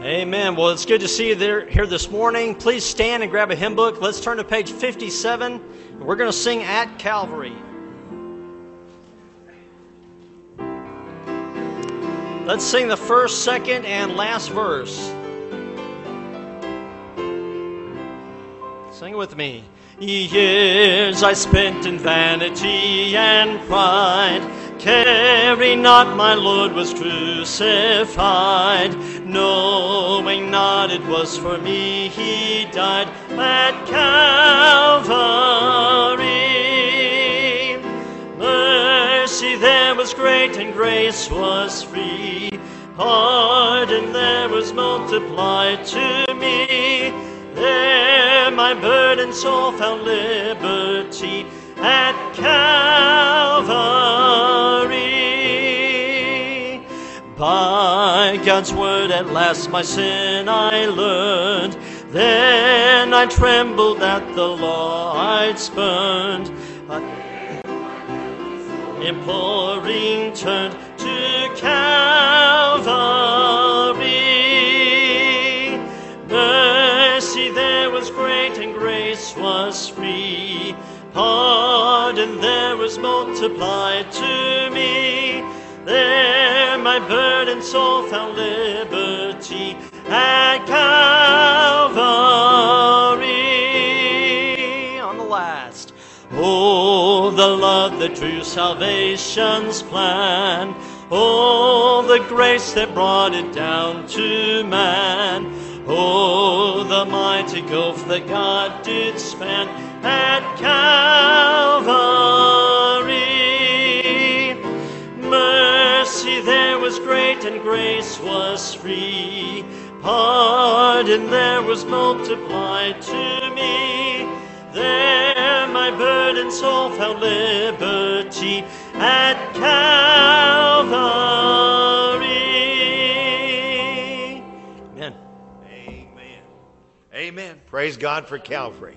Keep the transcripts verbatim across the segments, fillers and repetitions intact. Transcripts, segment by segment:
Amen. Well, it's good to see you there here this morning. Please stand and grab a hymn book. Let's turn to page fifty-seven. We're going to sing At Calvary. Let's sing the first, second, and last verse. Sing it with me. Years I spent in vanity and pride, caring not my Lord was crucified, knowing not it was for me He died at Calvary. Mercy there was great and grace was free, pardon there was multiplied to me. There my burdened soul found liberty at Calvary. By God's word at last my sin I learned, then I trembled at the law I'd spurned. But imploring turned to Calvary. Mercy there was great and grace was free, pardon there was multiplied to me. There my burdened soul found liberty at Calvary. On the last. Oh, the love that drew salvation's plan. Oh, the grace that brought it down to man. Oh, the mighty gulf that God did span at Calvary. Mercy there was great and grace was free, pardon there was multiplied to me. There my burdened soul found liberty at Calvary. Amen. Amen. Amen. Praise God for Calvary.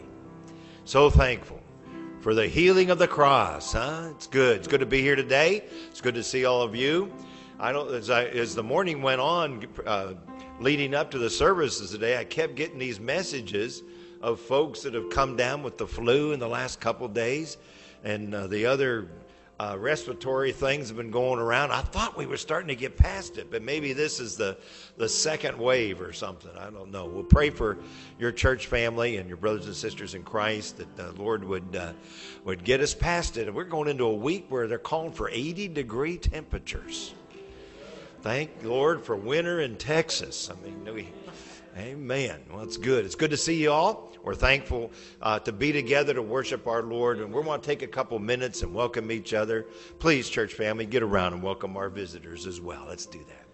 So thankful for the healing of the cross. Huh? It's good. It's good to be here today. It's good to see all of you. I don't as I as the morning went on, uh, leading up to the services today, I kept getting these messages of folks that have come down with the flu in the last couple of days, and uh, the other uh, respiratory things have been going around. I thought we were starting to get past it, but maybe this is the, the second wave or something. I don't know. We'll pray for your church family and your brothers and sisters in Christ that the Lord would uh, would get us past it. And we're going into a week where they're calling for eighty degree temperatures. Thank the Lord for winter in Texas. I mean, we... Amen. Well, it's good. It's good to see you all. We're thankful uh, to be together to worship our Lord. And we want to take a couple minutes and welcome each other. Please, church family, get around and welcome our visitors as well. Let's do that.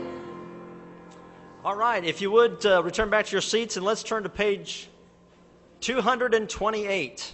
All right, if you would uh, return back to your seats and let's turn to page two hundred twenty-eight.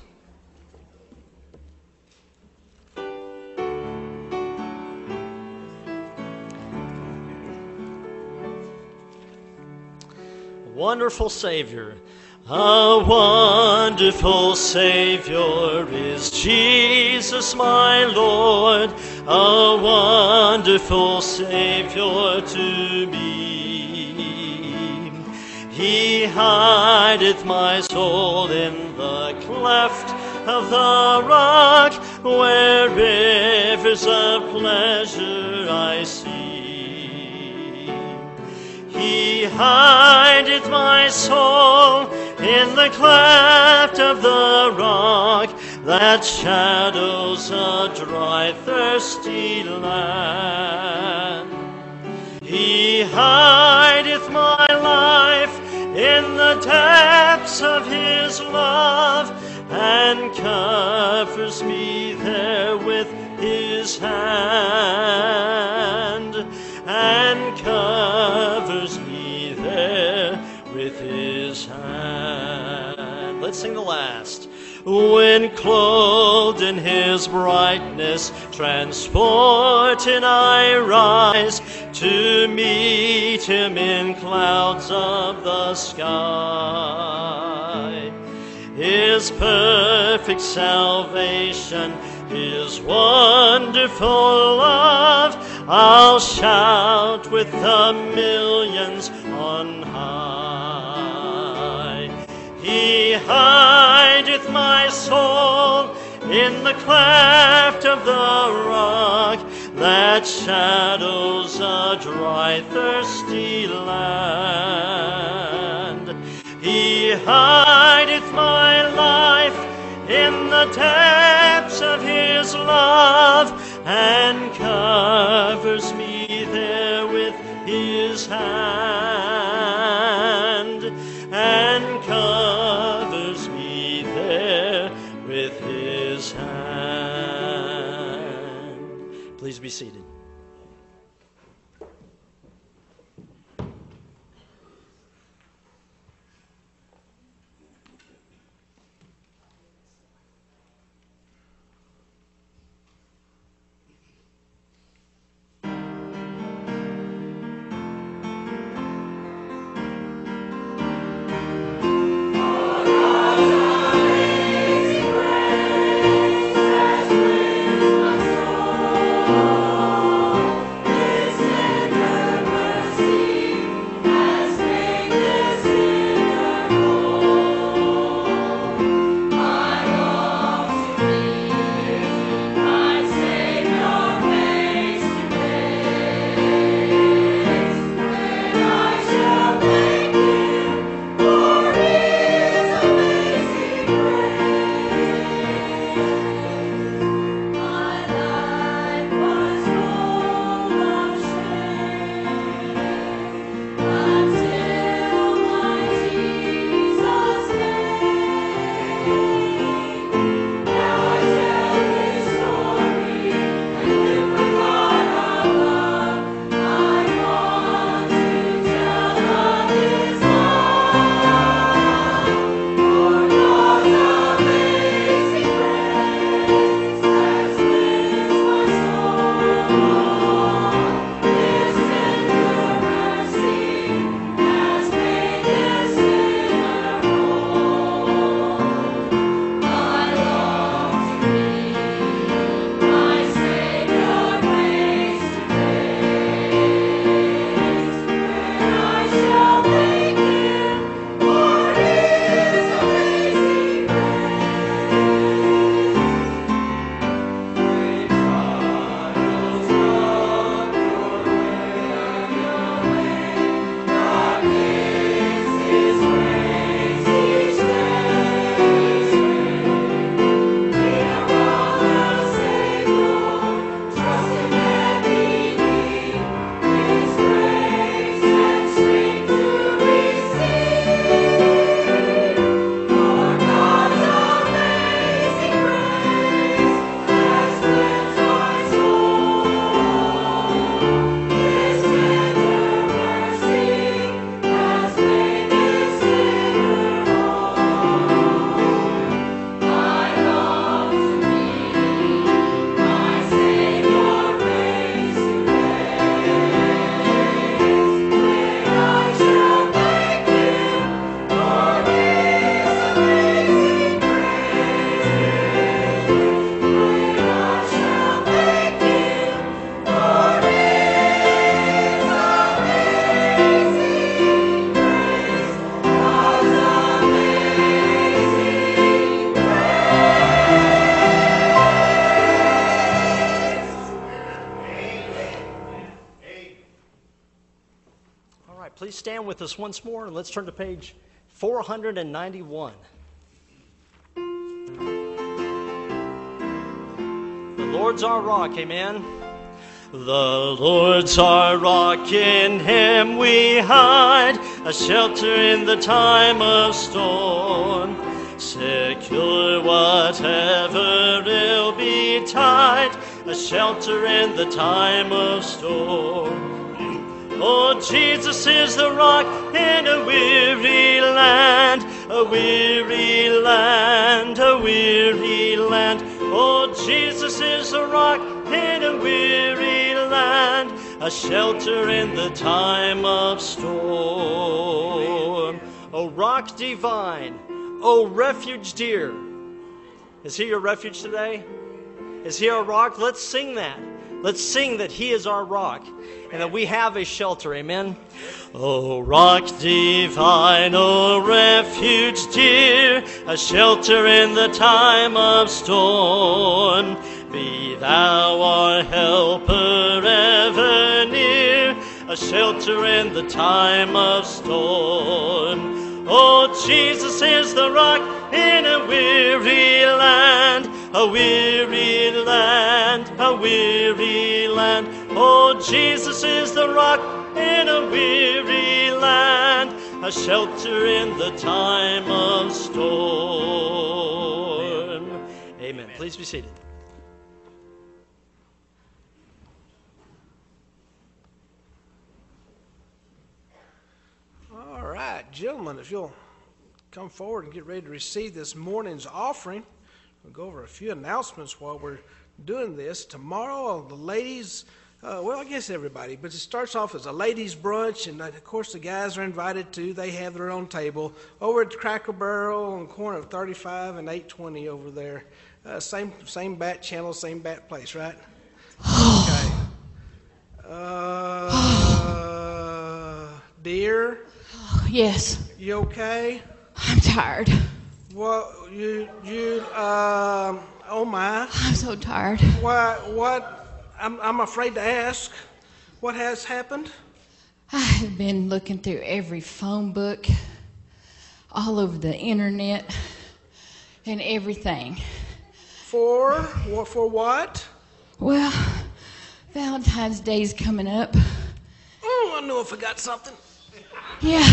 Wonderful Savior. A wonderful Savior is Jesus my Lord, a wonderful Savior to me. He hideth my soul in the cleft of the rock, where rivers of pleasure I see. He hideth my soul in the cleft of the rock, that shadows a dry, thirsty land. He hideth my life in the depths of his love, and covers me there with his hand, and covers me there with his hand. Let's sing the last. When clothed in his brightness, transported I rise to meet him in clouds of the sky. His perfect salvation, his wonderful love, I'll shout with the millions on high. He hideth my soul in the cleft of the rock, that shadows a dry, thirsty land. He hideth my life in the depths of his love, and covers me there with his hand, and covers me there with his hand. Please be seated. stand with us once more, and let's turn to page four hundred ninety-one. The Lord's our rock, amen. The Lord's our rock, in Him we hide, a shelter in the time of storm. Secure whatever ill betide, a shelter in the time of storm. Oh, Jesus is the rock in a weary land, a weary land, a weary land. Oh, Jesus is the rock in a weary land, a shelter in the time of storm. O rock divine, O refuge dear. Is He your refuge today? Is He our rock? Let's sing that. Let's sing that He is our rock and that we have a shelter. Amen. O rock divine, O refuge dear, a shelter in the time of storm. Be Thou our helper ever near, a shelter in the time of storm. Oh, Jesus is the rock in a weary land, a weary land, a weary land. Oh, Jesus is the rock in a weary land, a shelter in the time of storm. Amen. Amen. Please be seated. All right, gentlemen, if you'll come forward and get ready to receive this morning's offering, we'll go over a few announcements while we're doing this. Tomorrow, the ladies, uh, well, I guess everybody, but it starts off as a ladies' brunch, and of course the guys are invited too. They have their own table over at Cracker Barrel on the corner of thirty-five and eight twenty over there. Uh, same same bat channel, same bat place, right? Okay. Uh, dear. Yes. You okay? I'm tired. Well, you, you, um, oh my. I'm so tired. What, what, I'm, I'm afraid to ask. What has happened? I have been looking through every phone book, all over the internet, and everything. For, what, for what? Well, Valentine's Day's coming up. Oh, I knew I forgot something. Yeah.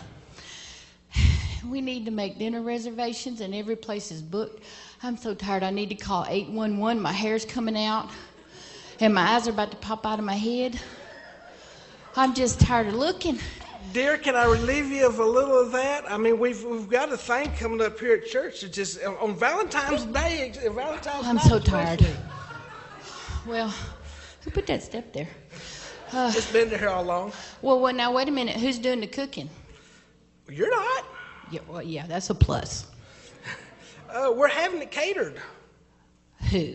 We need to make dinner reservations and every place is booked. I'm so tired. I need to call eight one one. My hair's coming out and my eyes are about to pop out of my head. I'm just tired of looking. Dear, can I relieve you of a little of that? I mean, we've we've got a thing coming up here at church. It's just on Valentine's Day. Valentine's I'm night so tired. especially. Well, who put that step there? Uh, It's been there all along. well, well, now wait a minute. Who's doing the cooking? You're not. Yeah, well, yeah, that's a plus. Uh, we're having it catered. Who?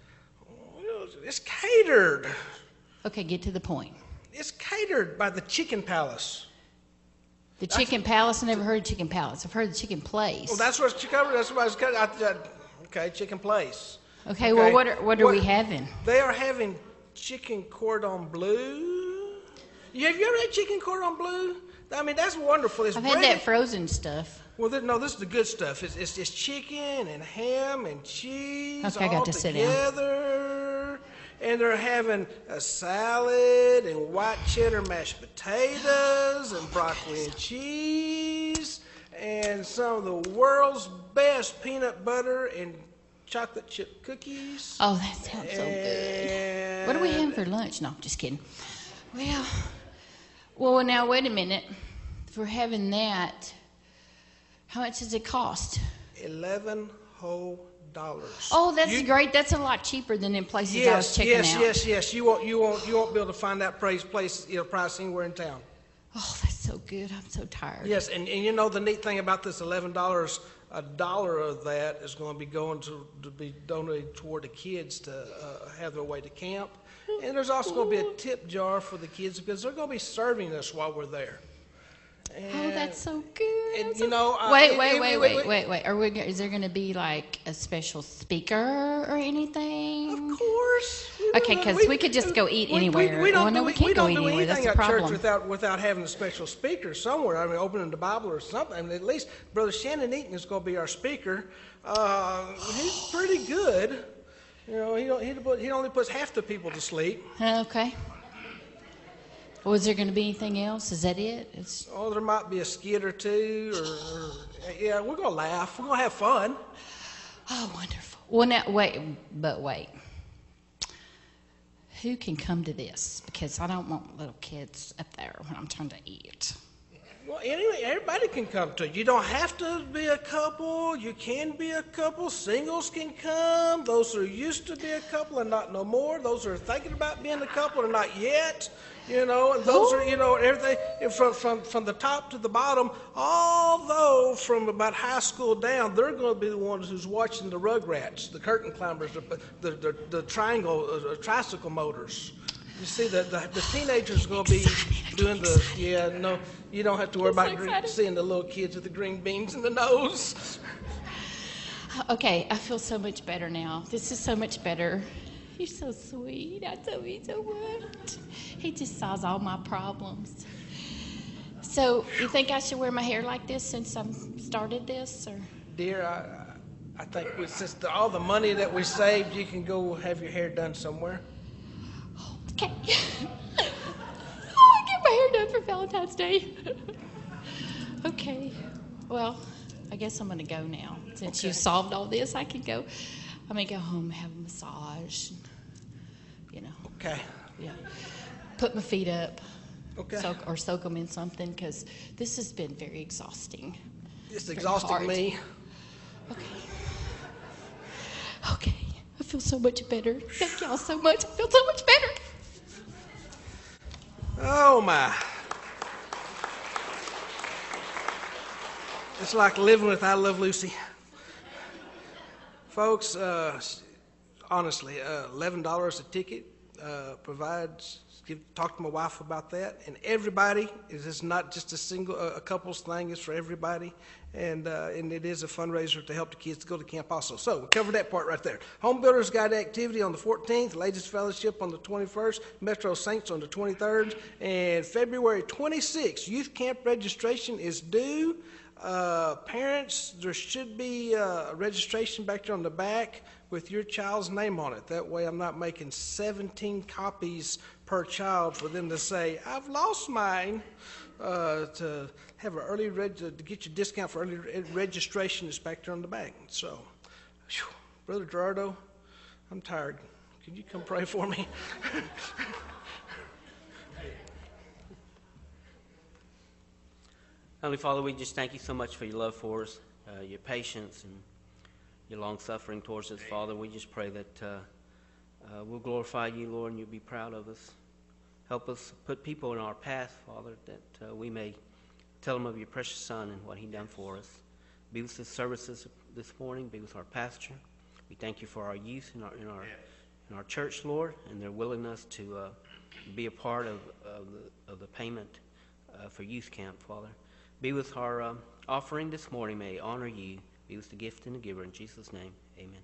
It's catered. Okay, get to the point. It's catered by the Chicken Palace. The Chicken Palace. I never heard of Chicken Palace. I've heard of Chicken Place. Well, that's what it's covered. That's what I was cut. I, I, okay, Chicken Place. Okay, well, what are, what are we having? They are having chicken cordon bleu. You, have you ever had chicken cordon bleu? I mean, that's wonderful. It's I've bread. had that frozen stuff. Well, this, no, this is the good stuff. It's, it's, it's chicken and ham and cheese Okay, I all got to sit down. together. And they're having a salad and white cheddar mashed potatoes and broccoli and cheese and some of the world's best peanut butter and chocolate chip cookies. Oh, that sounds so good. What are we having for lunch? No, just kidding. Well, well, now wait a minute. If we're having that, how much does it cost? Eleven whole dollars. Oh, that's You- great. That's a lot cheaper than in places I was Yes, checking yes, out. yes, yes. You won't, you won't, you won't be able to find that price, place, you know, price anywhere in town. Oh, that's so good. I'm so tired. Yes, and, and you know the neat thing about this eleven dollars, a dollar of that is going to be going to, to be donated toward the kids to uh, have their way to camp. And there's also going to be a tip jar for the kids because they're going to be serving us while we're there. Oh, And That's so good. And, That's you so- know, uh, wait, it- wait, it- wait, it- wait, it- wait, wait. Are we? go- Is there going to be like a special speaker or anything? Of course. We Okay, don't- 'cause we could just go eat anywhere. We, don't Well, no, do, we can't we go don't eat do anywhere. anything That's the at church problem. without without having a special speaker somewhere. I mean, opening the Bible or something. I mean, at least Brother Shannon Eaton is going to be our speaker. Uh, he's pretty good. You know, he don't, he, put, he only puts half the people to sleep. Okay. Was there going to be anything else? Is that it? It's, Oh, there might be a skit or two, or, or yeah, we're gonna laugh. We're gonna have fun. oh, wonderful. Well, now wait, but wait. Who can come to this? Because I don't want little kids up there when I'm trying to eat. Well, anyway, everybody can come to it. You don't have to be a couple. You can be a couple. Singles can come. Those who used to be a couple and not no more. Those who are thinking about being a couple and not yet. You know, and those are, you know, everything from, from, from the top to the bottom, although from about high school down, they're going to be the ones who's watching the Rugrats, the curtain climbers, the, the, the, the triangle, uh, tricycle motors. You see, the, the, the teenagers are going to be doing the, yeah, no, you don't have to worry I'm so about green, excited. seeing the little kids with the green beans in the nose. Okay, I feel so much better now. This is so much better. You're so sweet. I love you so much. He just solves all my problems. So, you think I should wear my hair like this since I started this, or? Dear, I, I think with, since the, all the money that we saved, you can go have your hair done somewhere. Okay. Oh, I get my hair done for Valentine's Day. Okay. Well, I guess I'm going to go now. Since you Okay. solved all this, I can go. I'm going to go home and have a massage. You know, Okay. yeah. Put my feet up. Okay. Soak, or soak them in something, because this has been very exhausting. It's Very exhausting hard. me. Okay. Okay. I feel so much better. Thank y'all so much. I feel so much better. Oh, my. It's like living with I Love Lucy. Folks, uh, honestly, uh, eleven dollars a ticket uh, provides, give, talk to my wife about that. And everybody, is this not just a single, uh, a couple's thing, it's for everybody. And uh, and it is a fundraiser to help the kids to go to camp also. So we covered that part right there. Home Builders Guide activity on the fourteenth, Ladies Fellowship on the twenty-first, Metro Saints on the twenty-third, and February twenty-sixth, youth camp registration is due. Uh, parents, there should be uh, a registration back there on the back with your child's name on it. That way I'm not making seventeen copies per child for them to say, I've lost mine. Uh, to have an early reg- to get your discount for early re- registration is back there on the back. So, whew, Brother Gerardo, I'm tired. Can you come pray for me? Heavenly Father, we just thank you so much for your love for us, uh, your patience, and your long suffering towards us, Father. We just pray that uh, uh, we'll glorify you, Lord, and you'll be proud of us. Help us put people in our path, Father, that uh, we may tell them of your precious Son and what he done for us. Be with the services this morning. Be with our pastor. We thank you for our youth in our in our in our church, Lord, and their willingness to uh, be a part of of the, of the payment uh, for youth camp, Father. Be with our um, offering this morning. May it honor you. Be with the gift and the giver. In Jesus' name, amen.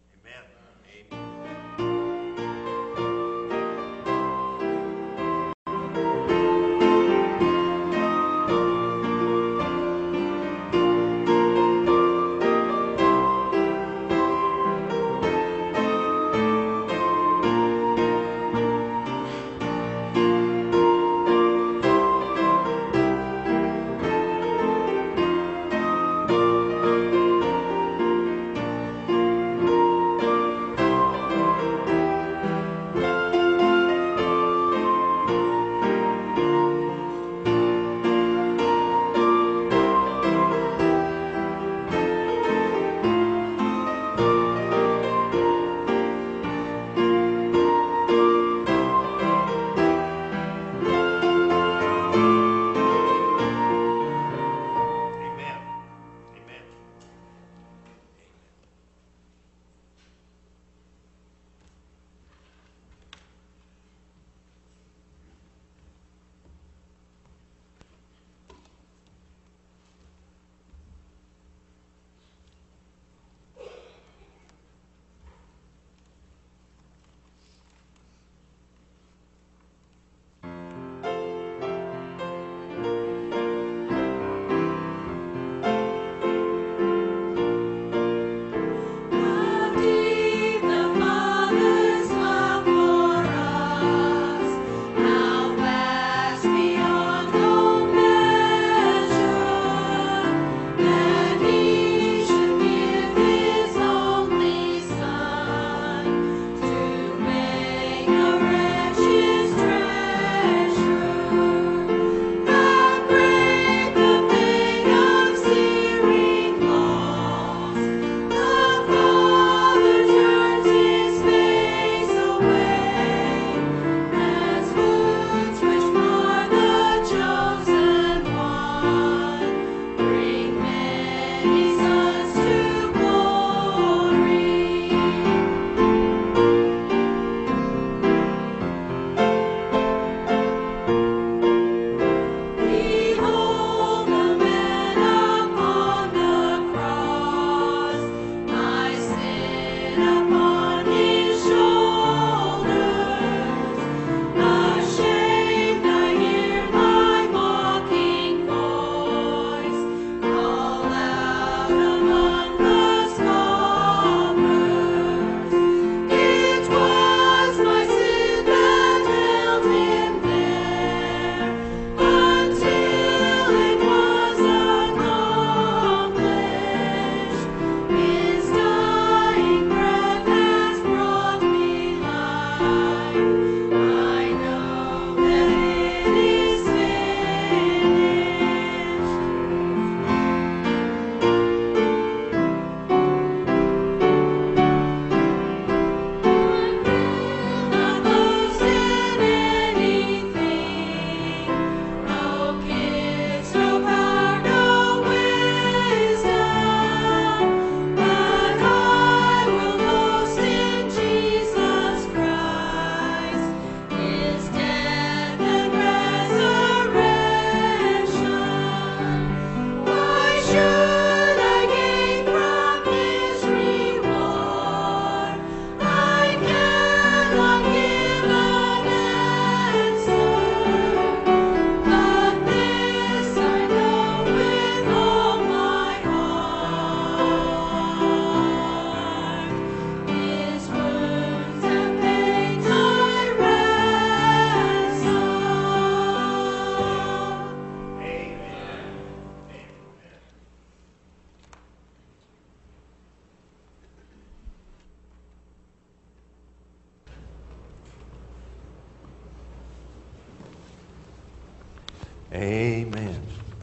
Amen.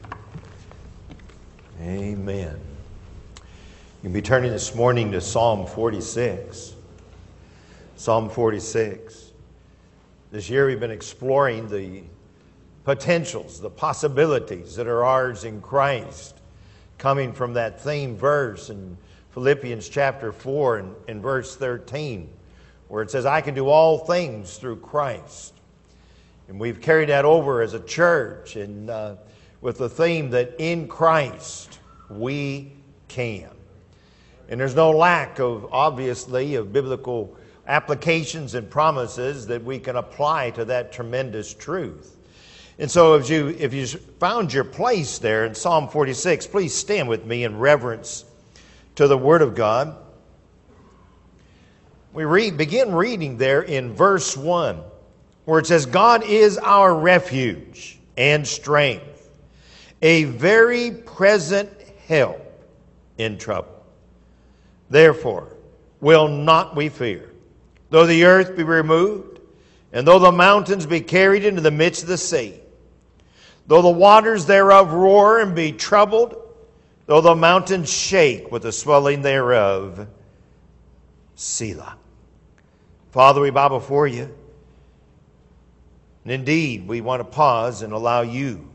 Amen. You'll be turning this morning to Psalm forty-six. Psalm forty-six. This year we've been exploring the potentials, the possibilities that are ours in Christ, coming from that theme verse in Philippians chapter four and, and verse thirteen, where it says, I can do all things through Christ. And we've carried that over as a church and uh, with the theme that in Christ we can. And there's no lack of, obviously, of biblical applications and promises that we can apply to that tremendous truth. And so if you if you found your place there in Psalm forty-six, please stand with me in reverence to the Word of God. We read, begin reading there in verse one, where it says, God is our refuge and strength, a very present help in trouble. Therefore will not we fear, though the earth be removed, and though the mountains be carried into the midst of the sea, though the waters thereof roar and be troubled, though the mountains shake with the swelling thereof. Selah. Father, we bow before you. And indeed, we want to pause and allow you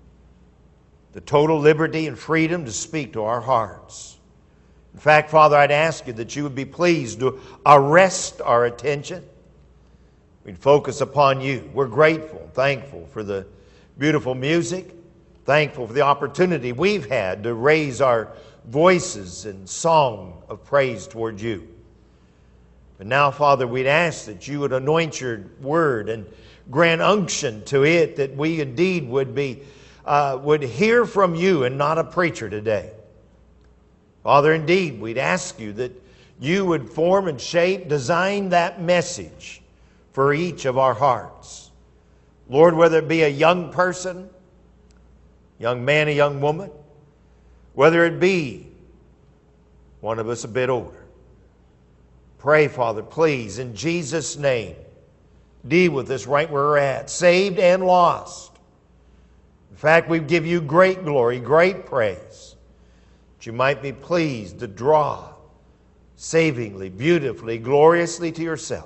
the total liberty and freedom to speak to our hearts. In fact, Father, I'd ask you that you would be pleased to arrest our attention. We'd focus upon you. We're grateful, thankful for the beautiful music, thankful for the opportunity we've had to raise our voices in song of praise toward you. But now, Father, we'd ask that you would anoint your word and grant unction to it, that we indeed would be uh, would hear from you and not a preacher today. Father, indeed, we'd ask you that you would form and shape, design that message for each of our hearts. Lord, whether it be a young person, young man, a young woman, whether it be one of us a bit older, pray, Father, please, in Jesus' name, deal with us right where we're at, saved and lost. In fact, we give you great glory, great praise, that you might be pleased to draw savingly, beautifully, gloriously to yourself.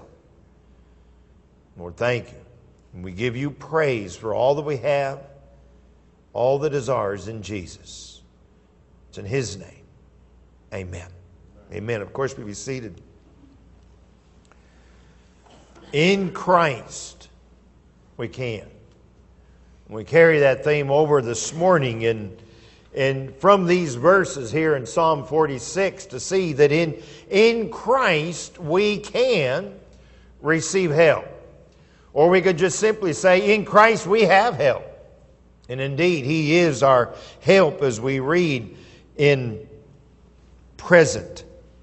Lord, thank you. And we give you praise for all that we have, all that is ours in Jesus. It's in His name. Amen. Amen. Of course, we be seated. In Christ, we can. We carry that theme over this morning and, and from these verses here in Psalm forty-six to see that in, in Christ we can receive help. Or we could just simply say, in Christ we have help. And indeed, He is our help as we read in present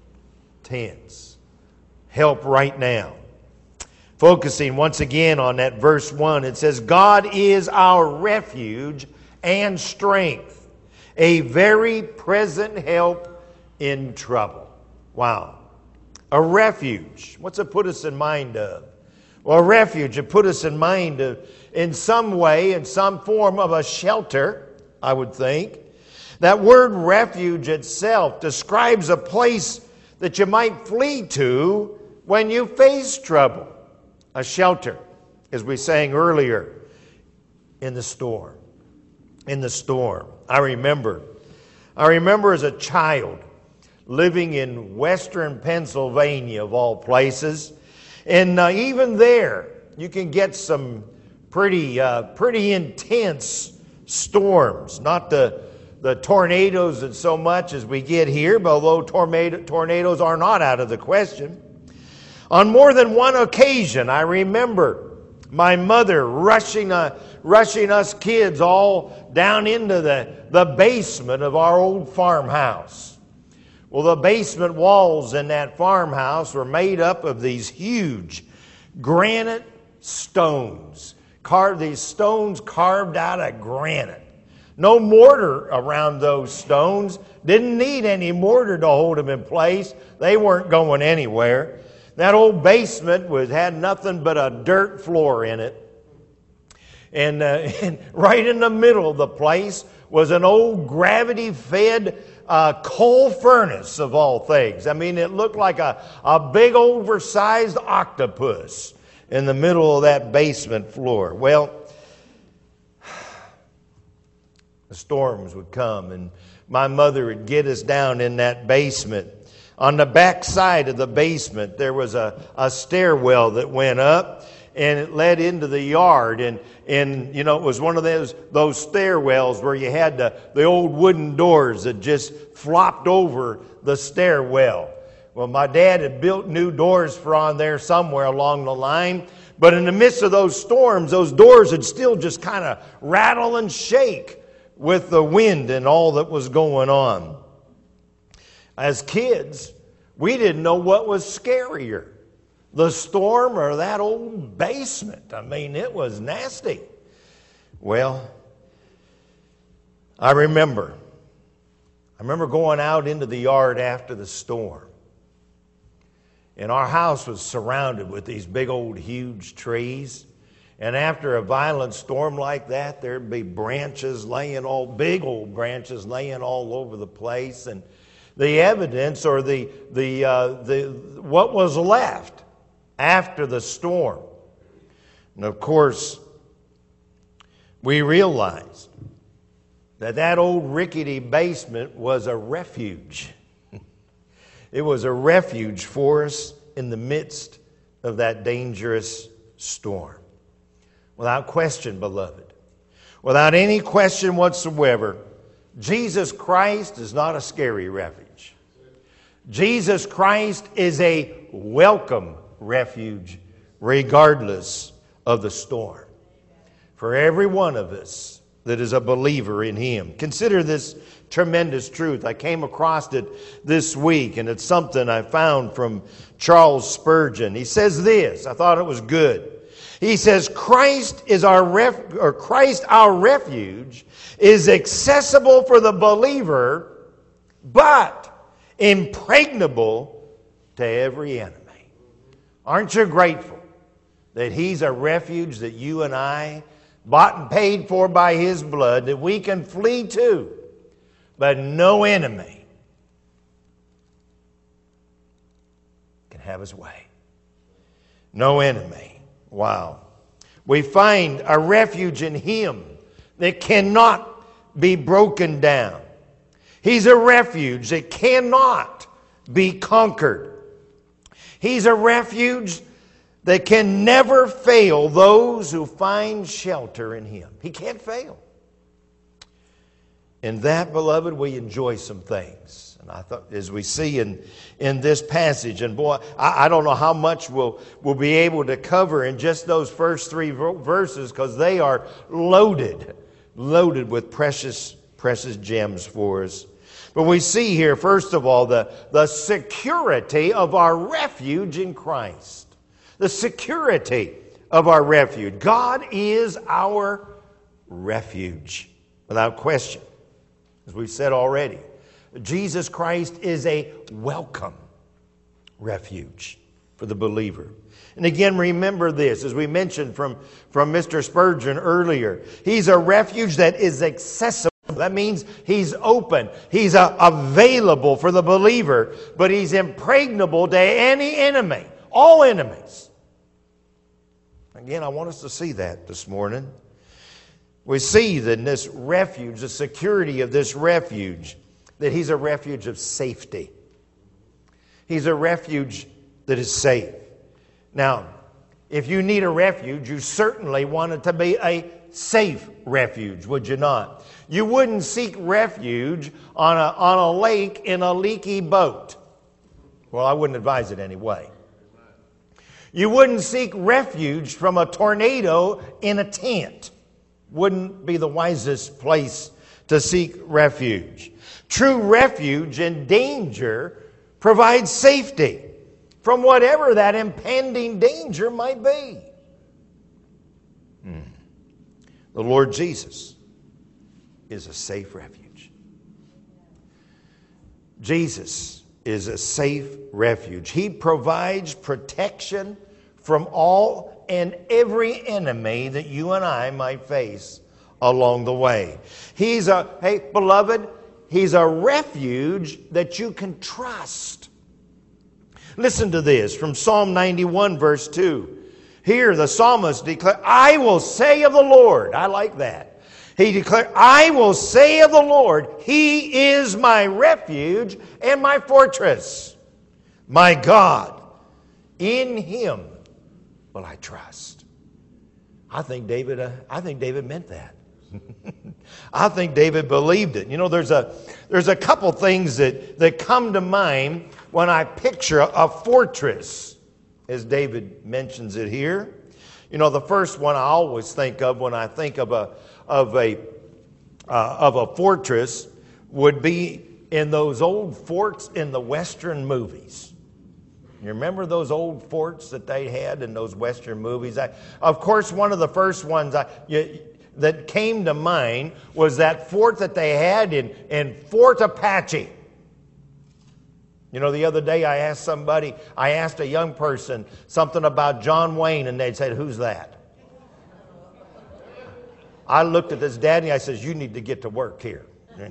tense. Help right now. Focusing once again on that verse one, it says, God is our refuge and strength, a very present help in trouble. Wow. A refuge. What's it put us in mind of? Well, a refuge, it put us in mind of, in some way, in some form of a shelter, I would think. That word refuge itself describes a place that you might flee to when you face trouble. A shelter, as we sang earlier, in the storm. In the storm. I remember, I remember as a child living in western Pennsylvania, of all places. And uh, even there, you can get some pretty, uh, pretty intense storms. Not the, the tornadoes that so much as we get here, but although tornado, tornadoes are not out of the question. On more than one occasion, I remember my mother rushing, uh, rushing us kids all down into the, the basement of our old farmhouse. Well, the basement walls in that farmhouse were made up of these huge granite stones. Carved, these stones carved out of granite. No mortar around those stones. Didn't need any mortar to hold them in place. They weren't going anywhere. That old basement was had nothing but a dirt floor in it. And, uh, and right in the middle of the place was an old gravity-fed uh, coal furnace, of all things. I mean, it looked like a, a big oversized octopus in the middle of that basement floor. Well, the storms would come, and my mother would get us down in that basement. On the back side of the basement, there was a, a stairwell that went up, and it led into the yard. And, and you know, it was one of those, those stairwells where you had the, the old wooden doors that just flopped over the stairwell. Well, my dad had built new doors for on there somewhere along the line. But in the midst of those storms, those doors would still just kind of rattle and shake with the wind and all that was going on. As kids, we didn't know what was scarier, the storm or that old basement. I mean, it was nasty. Well, I remember, I remember going out into the yard after the storm. And our house was surrounded with these big old huge trees. And after a violent storm like that, there'd be branches laying all, big old branches laying all over the place. And the evidence or the, the, uh, the, what was left after the storm. And of course, we realized that that old rickety basement was a refuge. It was a refuge for us in the midst of that dangerous storm. Without question, beloved, without any question whatsoever, Jesus Christ is not a scary refuge. Jesus Christ is a welcome refuge, regardless of the storm. For every one of us that is a believer in Him. Consider this tremendous truth. I came across it this week, and it's something I found from Charles Spurgeon. He says this, I thought it was good. He says, Christ is our ref, or Christ our refuge is accessible for the believer, but impregnable to every enemy. Aren't you grateful that He's a refuge that you and I, bought and paid for by His blood, that we can flee to, but no enemy can have his way. No enemy. Wow. We find a refuge in Him that cannot be broken down. He's a refuge that cannot be conquered. He's a refuge that can never fail those who find shelter in Him. He can't fail. In that, beloved, we enjoy some things. And I thought, as we see in, in this passage, and boy, I, I don't know how much we'll, we'll be able to cover in just those first three verses, because they are loaded, loaded with precious, precious gems for us. But we see here, first of all, the, the security of our refuge in Christ. The security of our refuge. God is our refuge, without question. As we've said already, Jesus Christ is a welcome refuge for the believer. And again, remember this, as we mentioned from, from Mister Spurgeon earlier, He's a refuge that is accessible. That means He's open. He's uh, available for the believer, but He's impregnable to any enemy, all enemies. Again, I want us to see that this morning. We see that in this refuge, the security of this refuge, that He's a refuge of safety. He's a refuge that is safe. Now, if you need a refuge, you certainly want it to be a safe refuge, would you not? You wouldn't seek refuge on a, on a lake in a leaky boat. Well, I wouldn't advise it anyway. You wouldn't seek refuge from a tornado in a tent. Wouldn't be the wisest place to seek refuge. True refuge in danger provides safety from whatever that impending danger might be. Hmm. The Lord Jesus is a safe refuge. Jesus is a safe refuge. He provides protection from all and every enemy that you and I might face along the way. He's a, hey, beloved, He's a refuge that you can trust. Listen to this from Psalm ninety-one, verse two. Here the psalmist declares, I will say of the Lord. I like that. He declared, I will say of the Lord, He is my refuge and my fortress. My God, in Him will I trust. I think David, uh, I think David meant that. I think David believed it. You know, there's a there's a couple things that, that come to mind when I picture a fortress, as David mentions it here. You know, the first one I always think of when I think of a of a uh, of a fortress would be in those old forts in the Western movies. You remember those old forts that they had in those Western movies? I, of course, one of the first ones I, you, that came to mind was that fort that they had in, in Fort Apache. You know, the other day I asked somebody, I asked a young person something about John Wayne, and they said, who's that? I looked at this daddy, I says, you need to get to work here.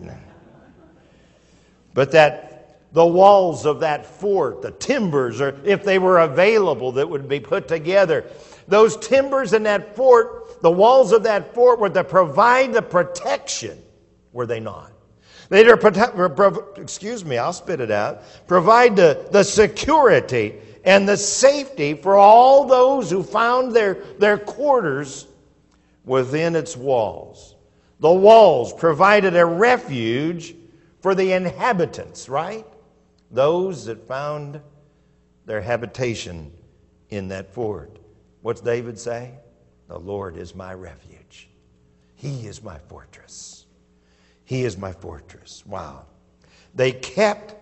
But that the walls of that fort, the timbers, or if they were available that would be put together, those timbers in that fort, the walls of that fort were to provide the protection, were they not? They to protect, excuse me, I'll spit it out, provide the, the security and the safety for all those who found their, their quarters within its walls. The walls provided a refuge for the inhabitants, right? Those that found their habitation in that fort. What's David say? The Lord is my refuge. He is my fortress. He is my fortress. Wow. They kept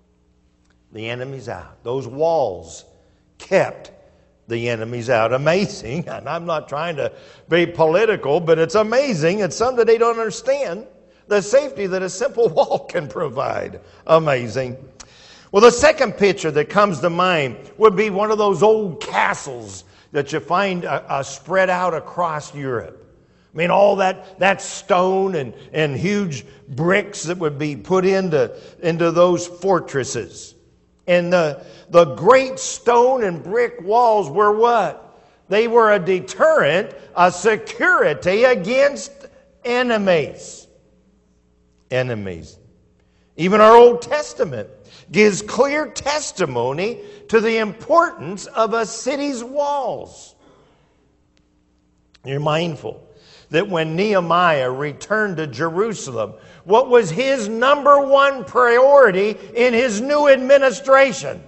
the enemies out. Those walls kept the enemies out. Amazing. And I'm not trying to be political, but it's amazing. It's something they don't understand. The safety that a simple wall can provide. Amazing. Well, the second picture that comes to mind would be one of those old castles that you find uh, uh, spread out across Europe. I mean, all that, that stone and, and huge bricks that would be put into, into those fortresses. And the, the great stone and brick walls were what? They were a deterrent, a security against enemies. Enemies. Even our Old Testament gives clear testimony to the importance of a city's walls. You're mindful that when Nehemiah returned to Jerusalem, what was his number one priority in his new administration?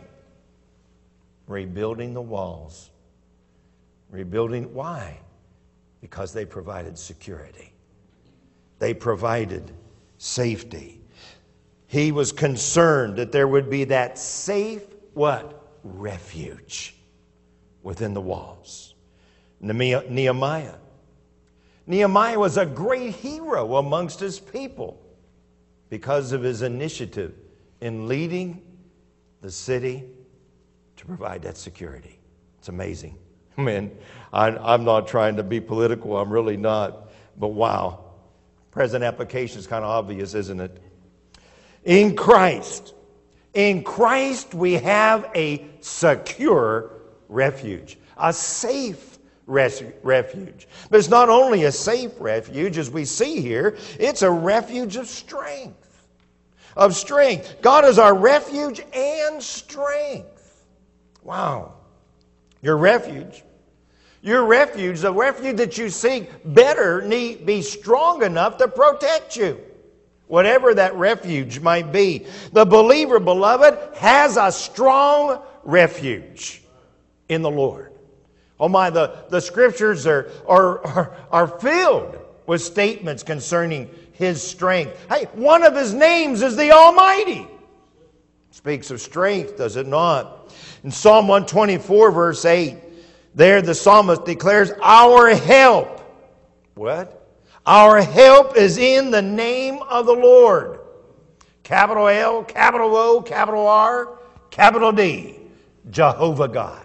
Rebuilding the walls. Rebuilding, why? Because they provided security. They provided safety. He was concerned that there would be that safe, what? Refuge within the walls. Nehemiah. Nehemiah was a great hero amongst his people because of his initiative in leading the city to provide that security. It's amazing. I mean, I, I'm not trying to be political. I'm really not. But wow. Present application is kind of obvious, isn't it? In Christ. In Christ we have a secure refuge. A safe refuge. But it's not only a safe refuge, as we see here, it's a refuge of strength. Of strength. God is our refuge and strength. Wow. Your refuge. Your refuge, the refuge that you seek, better need be strong enough to protect you. Whatever that refuge might be. The believer, beloved, has a strong refuge in the Lord. Oh my, the, the scriptures are, are, are, are filled with statements concerning His strength. Hey, one of His names is the Almighty. Speaks of strength, does it not? In Psalm one twenty-four, verse eight, there the psalmist declares, our help. What? Our help is in the name of the Lord. Capital L, capital O, capital R, capital D. Jehovah God.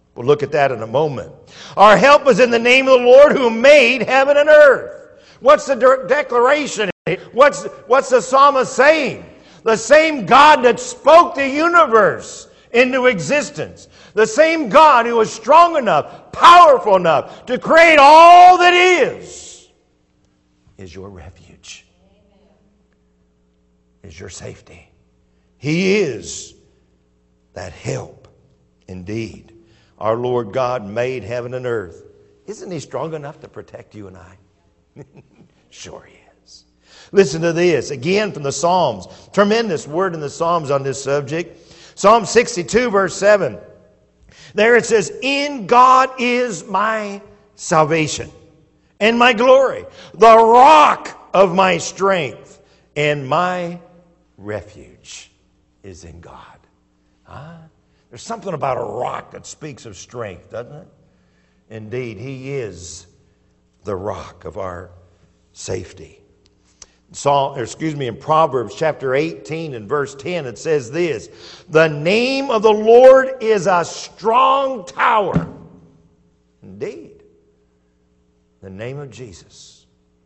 We'll look at that in a moment. Our help is in the name of the Lord who made heaven and earth. What's the de- declaration? What's, what's the psalmist saying? The same God that spoke the universe into existence, the same God who is strong enough, powerful enough to create all that is, is your refuge, is your safety. He is that help indeed. Our Lord God made heaven and earth. Isn't He strong enough to protect you and I? Sure He is. Listen to this, again from the Psalms. Tremendous word in the Psalms on this subject. Psalm sixty-two, verse seven. There it says, in God is my salvation and my glory, the rock of my strength, and my refuge is in God. Huh? There's something about a rock that speaks of strength, doesn't it? Indeed, He is the rock of our safety. Psalm, or excuse me, in Proverbs chapter eighteen and verse ten, it says this, the name of the Lord is a strong tower. Indeed, the name of Jesus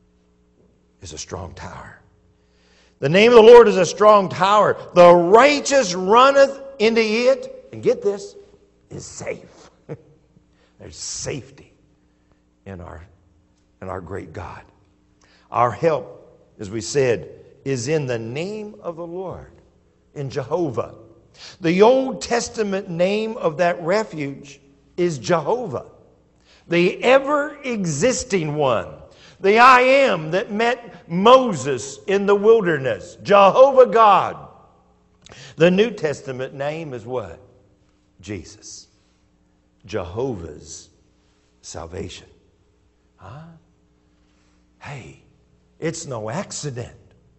is a strong tower. The name of the Lord is a strong tower. The righteous runneth into it, and get this, is safe. There's safety in our, in our great God. Our help, as we said, is in the name of the Lord, in Jehovah. The Old Testament name of that refuge is Jehovah, the ever-existing one, the I Am that met Moses in the wilderness, Jehovah God. The New Testament name is what? Jesus, Jehovah's salvation. Huh? Hey, it's no accident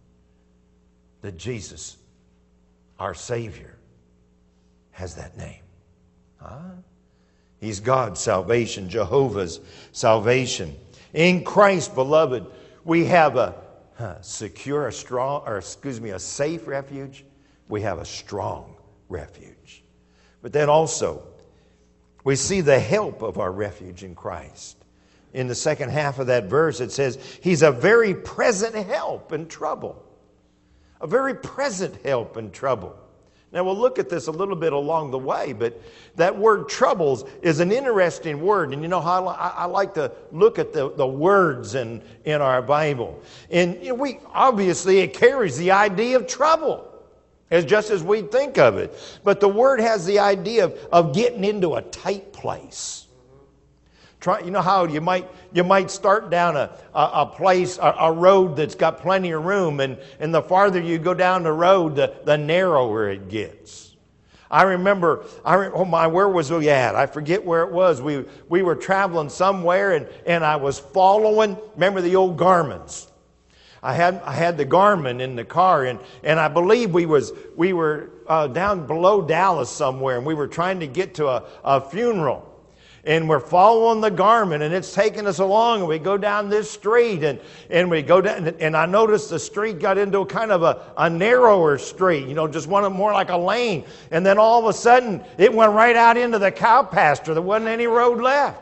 that Jesus, our Savior, has that name. Huh? He's God's salvation, Jehovah's salvation. In Christ, beloved, we have a huh, secure, a strong, or excuse me, a safe refuge. We have a strong refuge. But then also, we see the help of our refuge in Christ. In the second half of that verse, it says, He's a very present help in trouble. A very present help in trouble. Now, we'll look at this a little bit along the way, but that word troubles is an interesting word. And you know how I, I like to look at the, the words in, in our Bible. And you know, we obviously, it carries the idea of trouble. It's just as we think of it. But the word has the idea of, of getting into a tight place. Try, you know how you might you might start down a, a, a place, a, a road that's got plenty of room, and, and the farther you go down the road, the, the narrower it gets. I remember, I re, oh my, where was we at? I forget where it was. We we were traveling somewhere, and, and I was following, remember the old Garmins? I had I had the Garmin in the car, and, and I believe we was we were uh, down below Dallas somewhere, and we were trying to get to a, a funeral. And we're following the Garmin, and it's taking us along, and we go down this street, and, and we go down, and I noticed the street got into a kind of a, a narrower street, you know, just one more like a lane. And then all of a sudden, it went right out into the cow pasture. There wasn't any road left.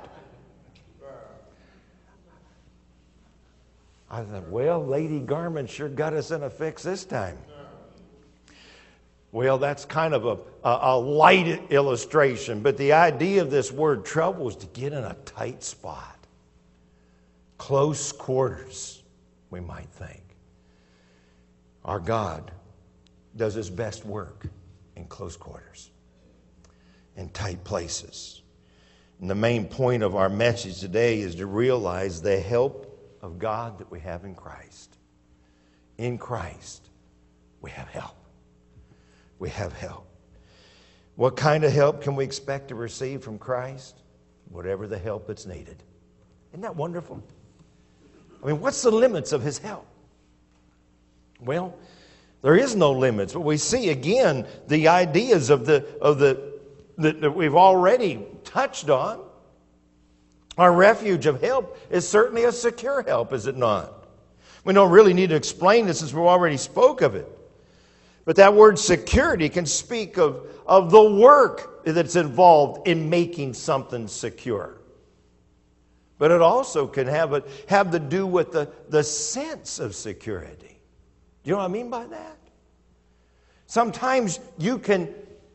I thought, well, Lady Garmin sure got us in a fix this time. Well, that's kind of a, a, a light illustration, but the idea of this word trouble is to get in a tight spot. Close quarters, we might think. Our God does His best work in close quarters, in tight places. And the main point of our message today is to realize the help of God that we have in Christ. In Christ, we have help. We have help. What kind of help can we expect to receive from Christ? Whatever the help that's needed. Isn't that wonderful? I mean, what's the limits of His help? Well, there is no limits, but we see again the ideas of the of the that, that we've already touched on. Our refuge of help is certainly a secure help, is it not? We don't really need to explain this since we already spoke of it. But that word security can speak of, of the work that's involved in making something secure. But it also can have, a, have to do with the, the sense of security. Do you know what I mean by that? Sometimes you can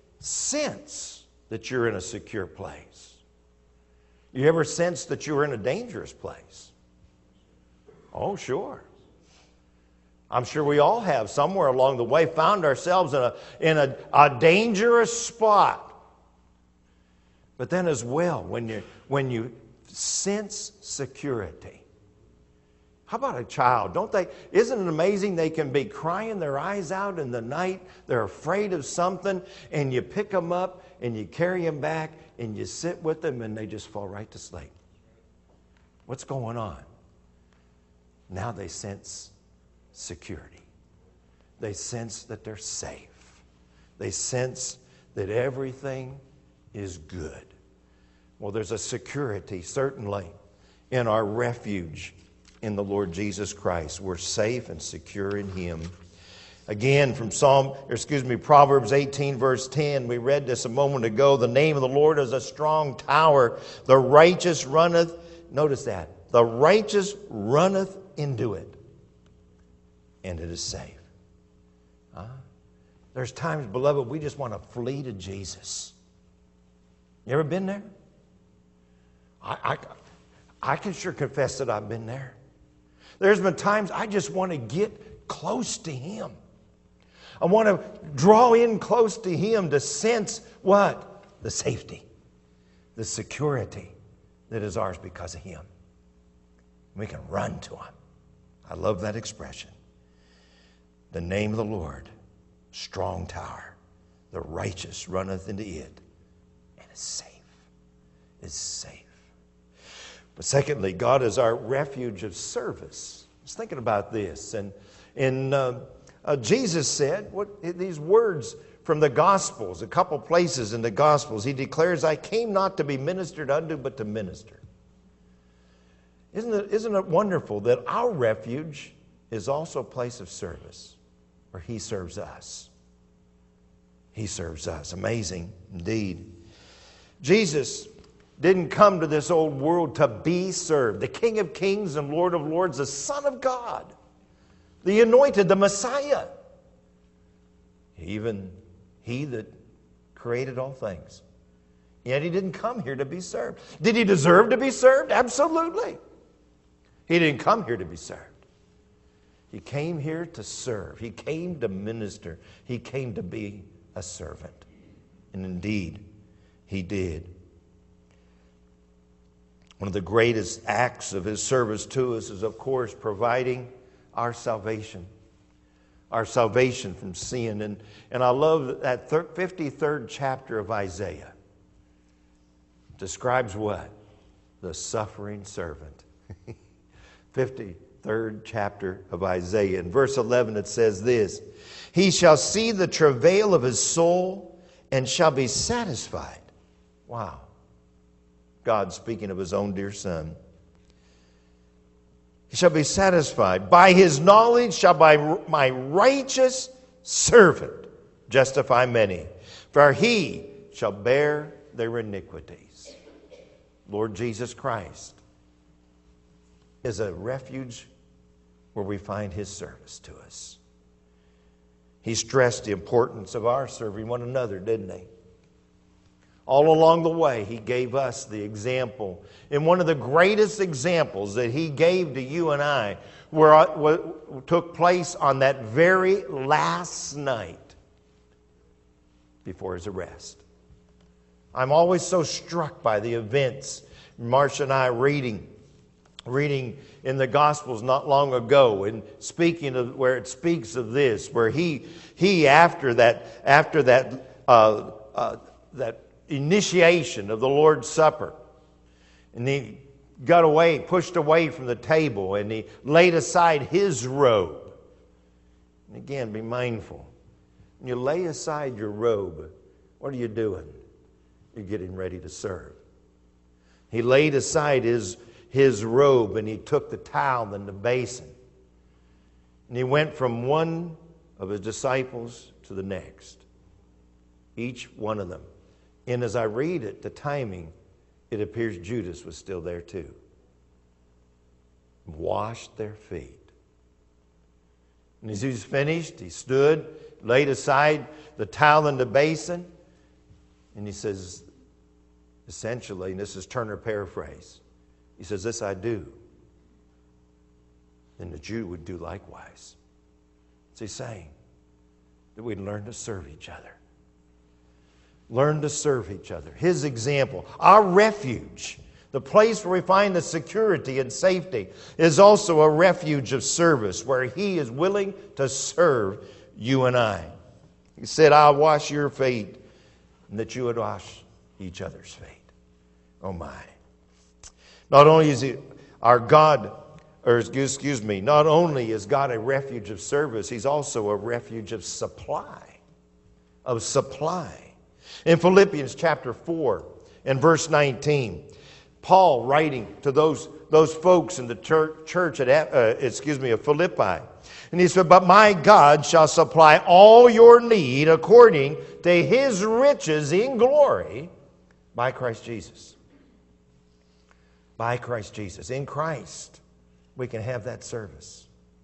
sense that you're in a secure place. You ever sense that you're in a dangerous place? Oh, sure. I'm sure we all have somewhere along the way found ourselves in a, in a, a dangerous spot. But then as well, when you, when you sense security. How about a child? Don't they, isn't it amazing they can be crying their eyes out in the night, they're afraid of something, and you pick them up and you carry them back and you sit with them and they just fall right to sleep. What's going on? Now they sense security. They sense that they're safe. They sense that everything is good. Well, there's a security, certainly, in our refuge in the Lord Jesus Christ. We're safe and secure in Him. Again, from Psalm, or excuse me, Proverbs eighteen, verse ten, we read this a moment ago. The name of the Lord is a strong tower. The righteous runneth, notice that, the righteous runneth into it, and it is safe. Huh? There's times, beloved, we just want to flee to Jesus. You ever been there? I, I, I can sure confess that I've been there. There's been times I just want to get close to Him. I want to draw in close to Him to sense what? The safety, the security that is ours because of Him. We can run to Him. I love that expression. The name of the Lord, strong tower. The righteous runneth into it, and is safe. Is safe. But secondly, God is our refuge of service. I was thinking about this, and and uh, uh, Jesus said what these words from the Gospels, a couple places in the Gospels. He declares, "I came not to be ministered unto, but to minister." Isn't it, isn't it wonderful that our refuge is also a place of service, where He serves us. He serves us. Amazing indeed. Jesus didn't come to this old world to be served. The King of Kings and Lord of Lords, the Son of God, the Anointed, the Messiah, even He that created all things. Yet He didn't come here to be served. Did He deserve to be served? Absolutely. He didn't come here to be served. He came here to serve. He came to minister. He came to be a servant. And indeed, He did. One of the greatest acts of His service to us is, of course, providing our salvation. Our salvation from sin. And, and I love that fifty-third chapter of Isaiah. It describes what? The suffering servant. fifty-third chapter of Isaiah. In verse eleven it says this, "He shall see the travail of his soul and shall be satisfied." Wow. God speaking of His own dear Son. "He shall be satisfied. By His knowledge shall by my righteous servant justify many, for He shall bear their iniquities." Lord Jesus Christ is a refuge where we find His service to us. He stressed the importance of our serving one another, didn't He? All along the way, He gave us the example. And one of the greatest examples that He gave to you and I were, what took place on that very last night before His arrest. I'm always so struck by the events. Marcia and I reading, reading in the Gospels not long ago, and speaking of where it speaks of this, where he he after that after that uh, uh, that. initiation of the Lord's Supper. And He got away, pushed away from the table, and He laid aside His robe. And again, be mindful. When you lay aside your robe, what are you doing? You're getting ready to serve. He laid aside His, his robe, and He took the towel and the basin. And He went from one of His disciples to to the next. Each one of them. And as I read it, the timing, it appears Judas was still there too. Washed their feet. And as he was finished, he stood, laid aside the towel in the basin, and he says, essentially, and this is Turner paraphrase, he says, "This I do, then the Jew would do likewise." What's he saying? That we'd learn to serve each other. Learn to serve each other. His example, our refuge, the place where we find the security and safety, is also a refuge of service where He is willing to serve you and I. He said, "I'll wash your feet," and that you would wash each other's feet. Oh my. Not only is He our God, or excuse me, not only is God a refuge of service, He's also a refuge of supply. Of supply. In Philippians chapter four and verse nineteen, Paul writing to those, those folks in the church, church at uh, excuse me of Philippi, and he said, "But my God shall supply all your need according to His riches in glory by Christ Jesus." By Christ Jesus. In Christ, we can have that service.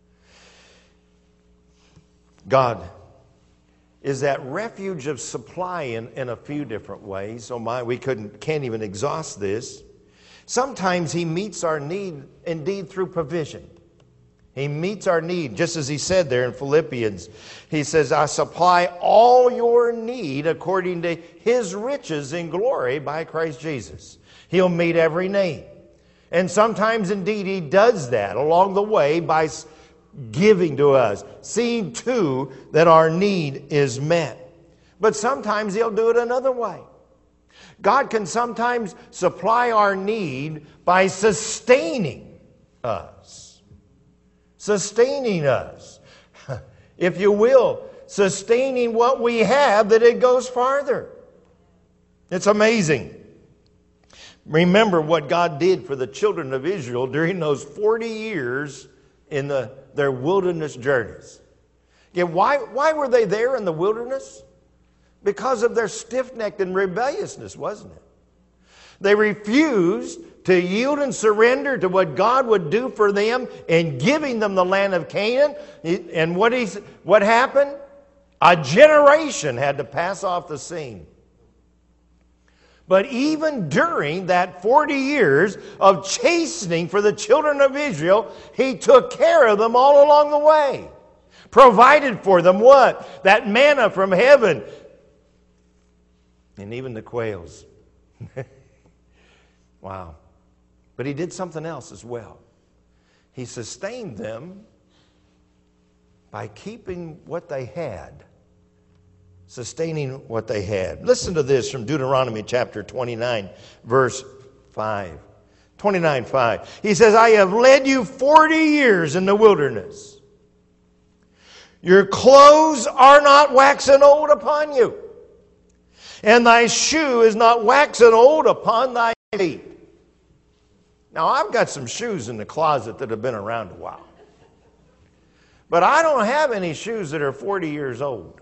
God is that refuge of supply in, in a few different ways. Oh my, we couldn't can't even exhaust this. Sometimes He meets our need indeed through provision. He meets our need, just as He said there in Philippians. He says, "I supply all your need according to His riches in glory by Christ Jesus." He'll meet every need. And sometimes indeed He does that along the way by giving to us, seeing to that our need is met. But sometimes He'll do it another way. God can sometimes supply our need by sustaining us. Sustaining us. If you will, sustaining what we have that it goes farther. It's amazing. Remember what God did for the children of Israel during those forty years in the, their wilderness journeys. Yeah, why, why were they there in the wilderness? Because of their stiff-necked and rebelliousness, wasn't it? They refused to yield and surrender to what God would do for them in giving them the land of Canaan. And what, he, what happened? A generation had to pass off the scene. But even during that forty years of chastening for the children of Israel, He took care of them all along the way. Provided for them what? That manna from heaven. And even the quails. Wow. But He did something else as well. He sustained them by keeping what they had. Sustaining what they had. Listen to this from Deuteronomy chapter twenty-nine, verse five. twenty-nine five. He says, "I have led you forty years in the wilderness. Your clothes are not waxen old upon you, and thy shoe is not waxen old upon thy feet." Now, I've got some shoes in the closet that have been around a while. But I don't have any shoes that are forty years old.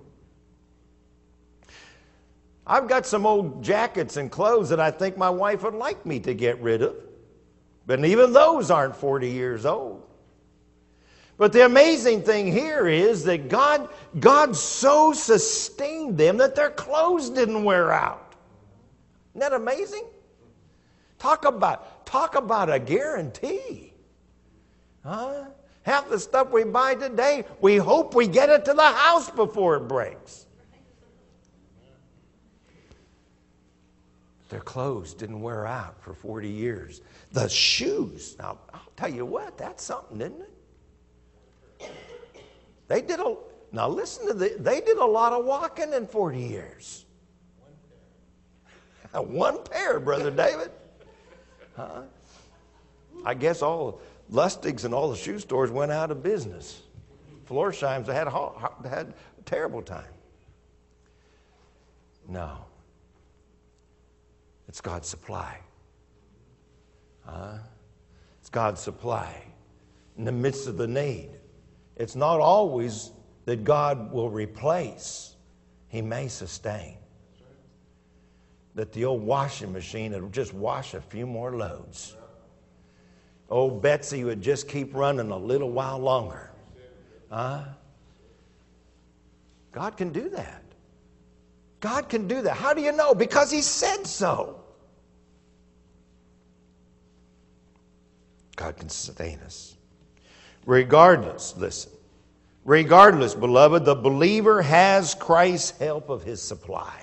I've got some old jackets and clothes that I think my wife would like me to get rid of. But even those aren't forty years old. But the amazing thing here is that God, God so sustained them that their clothes didn't wear out. Isn't that amazing? Talk about, talk about a guarantee. Huh? Half the stuff we buy today, we hope we get it to the house before it breaks. Their clothes didn't wear out for forty years. The shoes, now I'll tell you what, that's something, isn't it? They did a, now listen to the, they did a lot of walking in forty years. One pair. One pair, Brother David. Huh? I guess all Lustig's and all the shoe stores went out of business. Florsheim's had a, had a terrible time. No. It's God's supply. Uh, it's God's supply in the midst of the need. It's not always that God will replace, He may sustain. That the old washing machine will just wash a few more loads. Old Betsy would just keep running a little while longer. Huh? God can do that. God can do that. How do you know? Because He said so. God can sustain us. Regardless, listen. Regardless, beloved, the believer has Christ's help of His supply.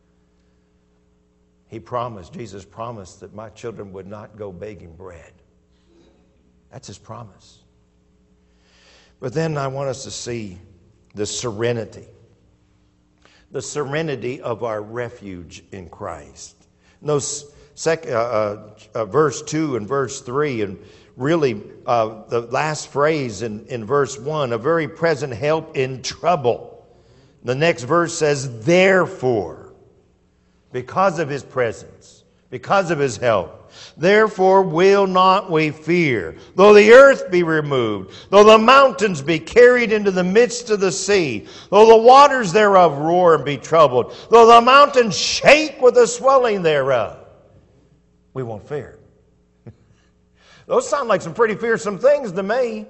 He promised, Jesus promised that my children would not go begging bread. That's His promise. But then I want us to see the serenity. The serenity of our refuge in Christ. Those sec, uh, uh, uh, verse two and verse three, and really uh, the last phrase in, in verse one, a very present help in trouble. The next verse says, therefore, because of His presence, because of His help, therefore will not we fear, though the earth be removed, though the mountains be carried into the midst of the sea, though the waters thereof roar and be troubled, though the mountains shake with the swelling thereof. We won't fear. Those sound like some pretty fearsome things to me.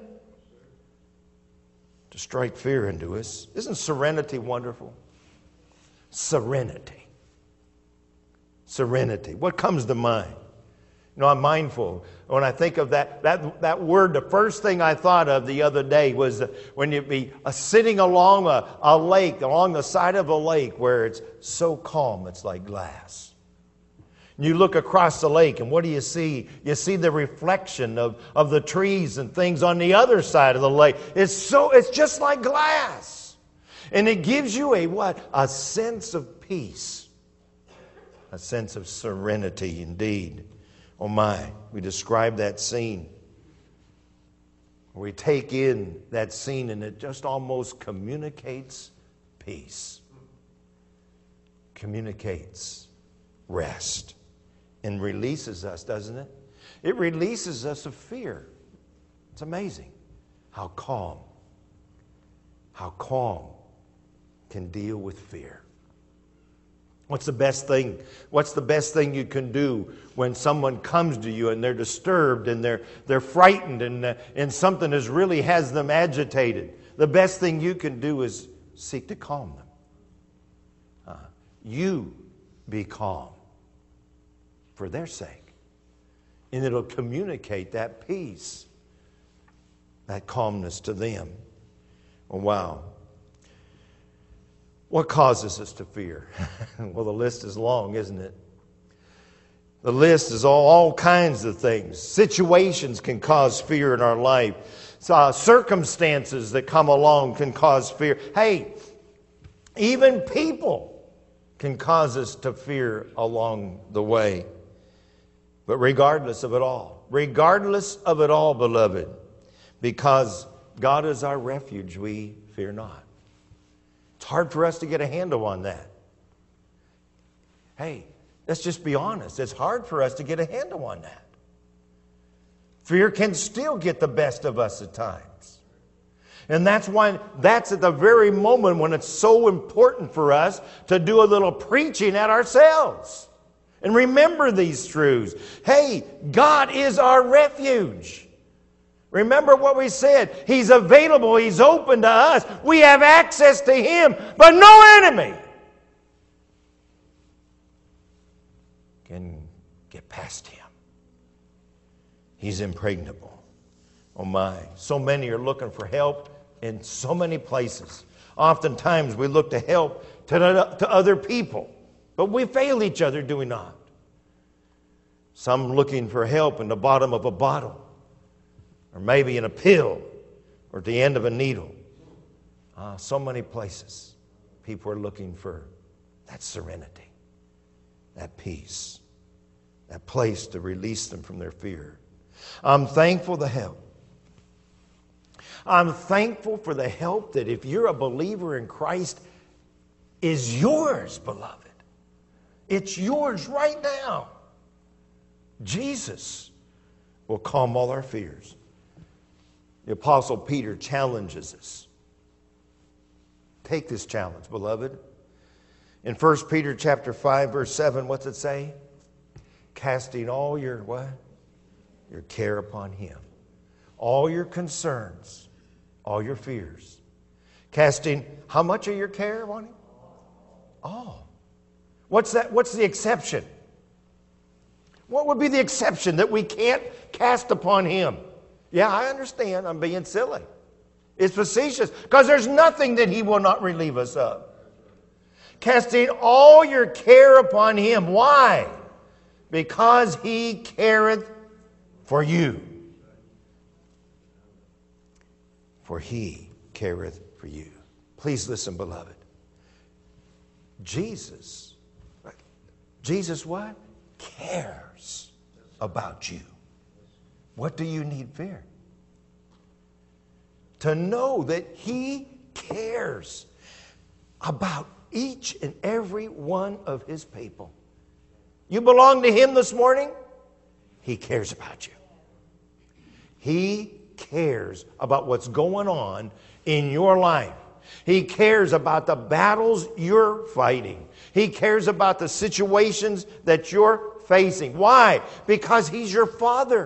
To strike fear into us. Isn't serenity wonderful? Serenity. Serenity. What comes to mind? You know, I'm mindful. When I think of that, that, that word, the first thing I thought of the other day was when you'd be uh, sitting along a, a lake, along the side of a lake where it's so calm, it's like glass. And you look across the lake, and what do you see? You see the reflection of, of the trees and things on the other side of the lake. It's so, it's just like glass. And it gives you a what? A sense of peace. A sense of serenity indeed. Oh my, we describe that scene. We take in that scene and it just almost communicates peace. Communicates rest. And releases us, doesn't it? It releases us of fear. It's amazing how calm, how calm can deal with fear. What's the best thing? What's the best thing you can do when someone comes to you and they're disturbed and they're they're frightened and uh, and something is really has them agitated? The best thing you can do is seek to calm them. Uh, you be calm for their sake, and it'll communicate that peace, that calmness to them. Oh, wow. What causes us to fear? Well, the list is long, isn't it? The list is all, all kinds of things. Situations can cause fear in our life. So, uh, circumstances that come along can cause fear. Hey, even people can cause us to fear along the way. But regardless of it all, regardless of it all, beloved, because God is our refuge, we fear not. It's hard for us to get a handle on that. Hey, let's just be honest. It's hard for us to get a handle on that. Fear can still get the best of us at times. And that's why, that's at the very moment when it's so important for us to do a little preaching at ourselves. And remember these truths. Hey, God is our refuge. Remember what we said. He's available. He's open to us. We have access to Him, but no enemy can get past Him. He's impregnable. Oh my. So many are looking for help in so many places. Oftentimes we look to help to, to other people, but we fail each other, do we not? Some looking for help in the bottom of a bottle, or maybe in a pill, or at the end of a needle. Uh, so many places people are looking for that serenity, that peace, that place to release them from their fear. I'm thankful for the help. I'm thankful for the help that if you're a believer in Christ, is yours, beloved. It's yours right now. Jesus will calm all our fears. The Apostle Peter challenges us. Take this challenge, beloved. In First Peter chapter five, verse seven, what's it say? Casting all your what? Your care upon Him. All your concerns, all your fears. Casting how much of your care on Him? All. What's that? What's the exception? What would be the exception that we can't cast upon Him? Yeah, I understand. I'm being silly. It's facetious because there's nothing that He will not relieve us of. Casting all your care upon Him. Why? Because He careth for you. For He careth for you. Please listen, beloved. Jesus, Jesus what? Cares about you. What do you need fear? To know that He cares about each and every one of His people. You belong to Him this morning? He cares about you. He cares about what's going on in your life. He cares about the battles you're fighting. He cares about the situations that you're facing. Why? Because He's your Father.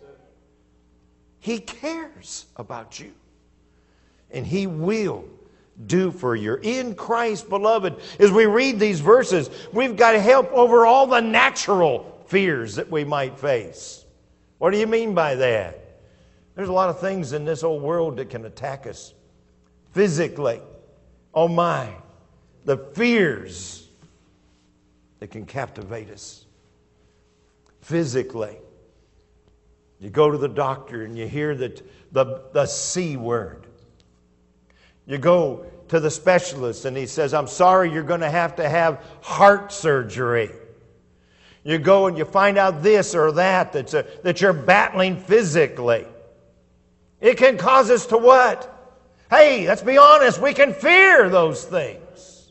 He cares about you. And He will do for you. In Christ, beloved, as we read these verses, we've got help over all the natural fears that we might face. What do you mean by that? There's a lot of things in this old world that can attack us physically. Oh my, the fears that can captivate us physically. You go to the doctor and you hear that the, the C word. You go to the specialist and he says, I'm sorry, you're going to have to have heart surgery. You go and you find out this or that that's a, that you're battling physically. It can cause us to what? Hey, let's be honest, we can fear those things.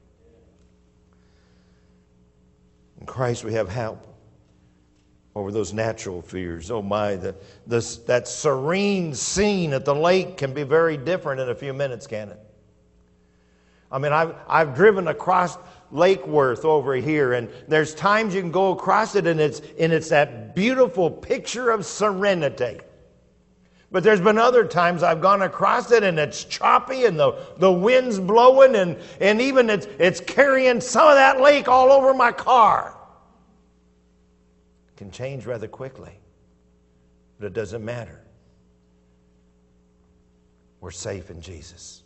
In Christ we have help over those natural fears. Oh my, the, the, that serene scene at the lake can be very different in a few minutes, can it? I mean, I've, I've driven across Lake Worth over here, and there's times you can go across it, and it's, and it's that beautiful picture of serenity. But there's been other times I've gone across it, and it's choppy, and the, the wind's blowing, and, and even it's, it's carrying some of that lake all over my car. Can change rather quickly, but it doesn't matter. We're safe in Jesus,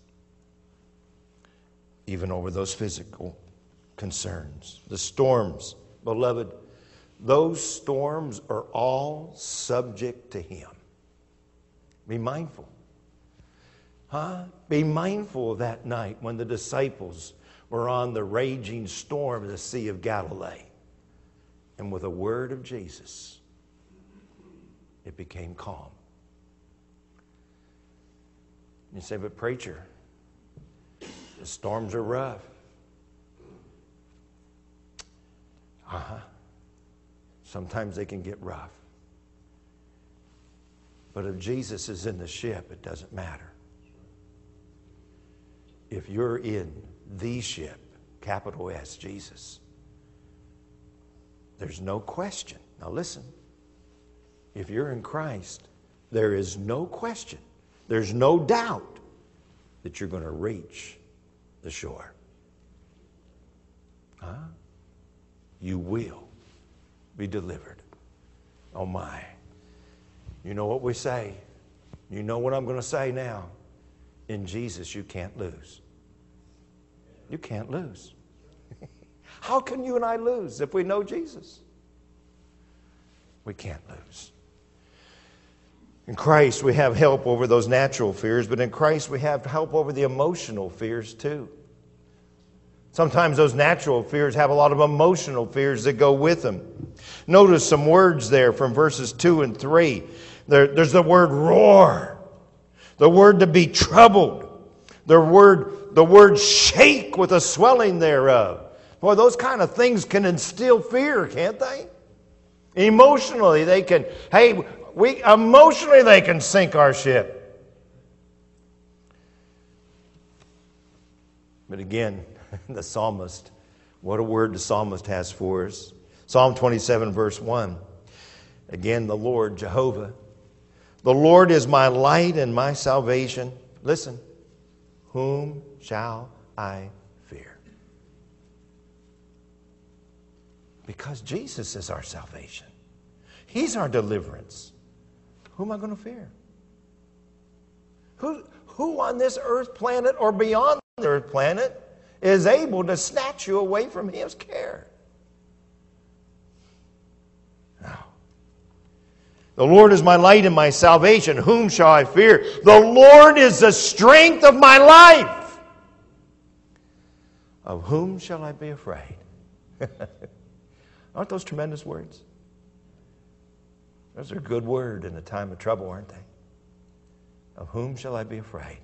even over those physical concerns. The storms, beloved, those storms are all subject to Him. Be mindful. Huh? Be mindful of that night when the disciples were on the raging storm of the Sea of Galilee. And with a word of Jesus, it became calm. You say, but preacher, the storms are rough. Uh-huh. Sometimes they can get rough. But if Jesus is in the ship, it doesn't matter. If you're in the ship, capital S, Jesus, there's no question. Now listen, if you're in Christ, there is no question, there's no doubt that you're going to reach the shore. Huh? You will be delivered. Oh my. You know what we say? You know what I'm going to say now? In Jesus, you can't lose. You can't lose. How can you and I lose if we know Jesus? We can't lose. In Christ, we have help over those natural fears, but in Christ, we have help over the emotional fears too. Sometimes those natural fears have a lot of emotional fears that go with them. Notice some words there from verses two and three. There, there's the word roar, the word to be troubled, the word, the word shake with a swelling thereof. Boy, those kind of things can instill fear, can't they? Emotionally, they can, hey, we emotionally they can sink our ship. But again, the psalmist, what a word the psalmist has for us. Psalm twenty-seven, verse one. Again, the Lord, Jehovah. The Lord is my light and my salvation. Listen, whom shall I fear? Because Jesus is our salvation. He's our deliverance. Who am I going to fear? Who, who on this earth planet or beyond the earth planet is able to snatch you away from His care? No. The Lord is my light and my salvation. Whom shall I fear? The Lord is the strength of my life. Of whom shall I be afraid? Aren't those tremendous words? Those are a good word in a time of trouble, aren't they? Of whom shall I be afraid?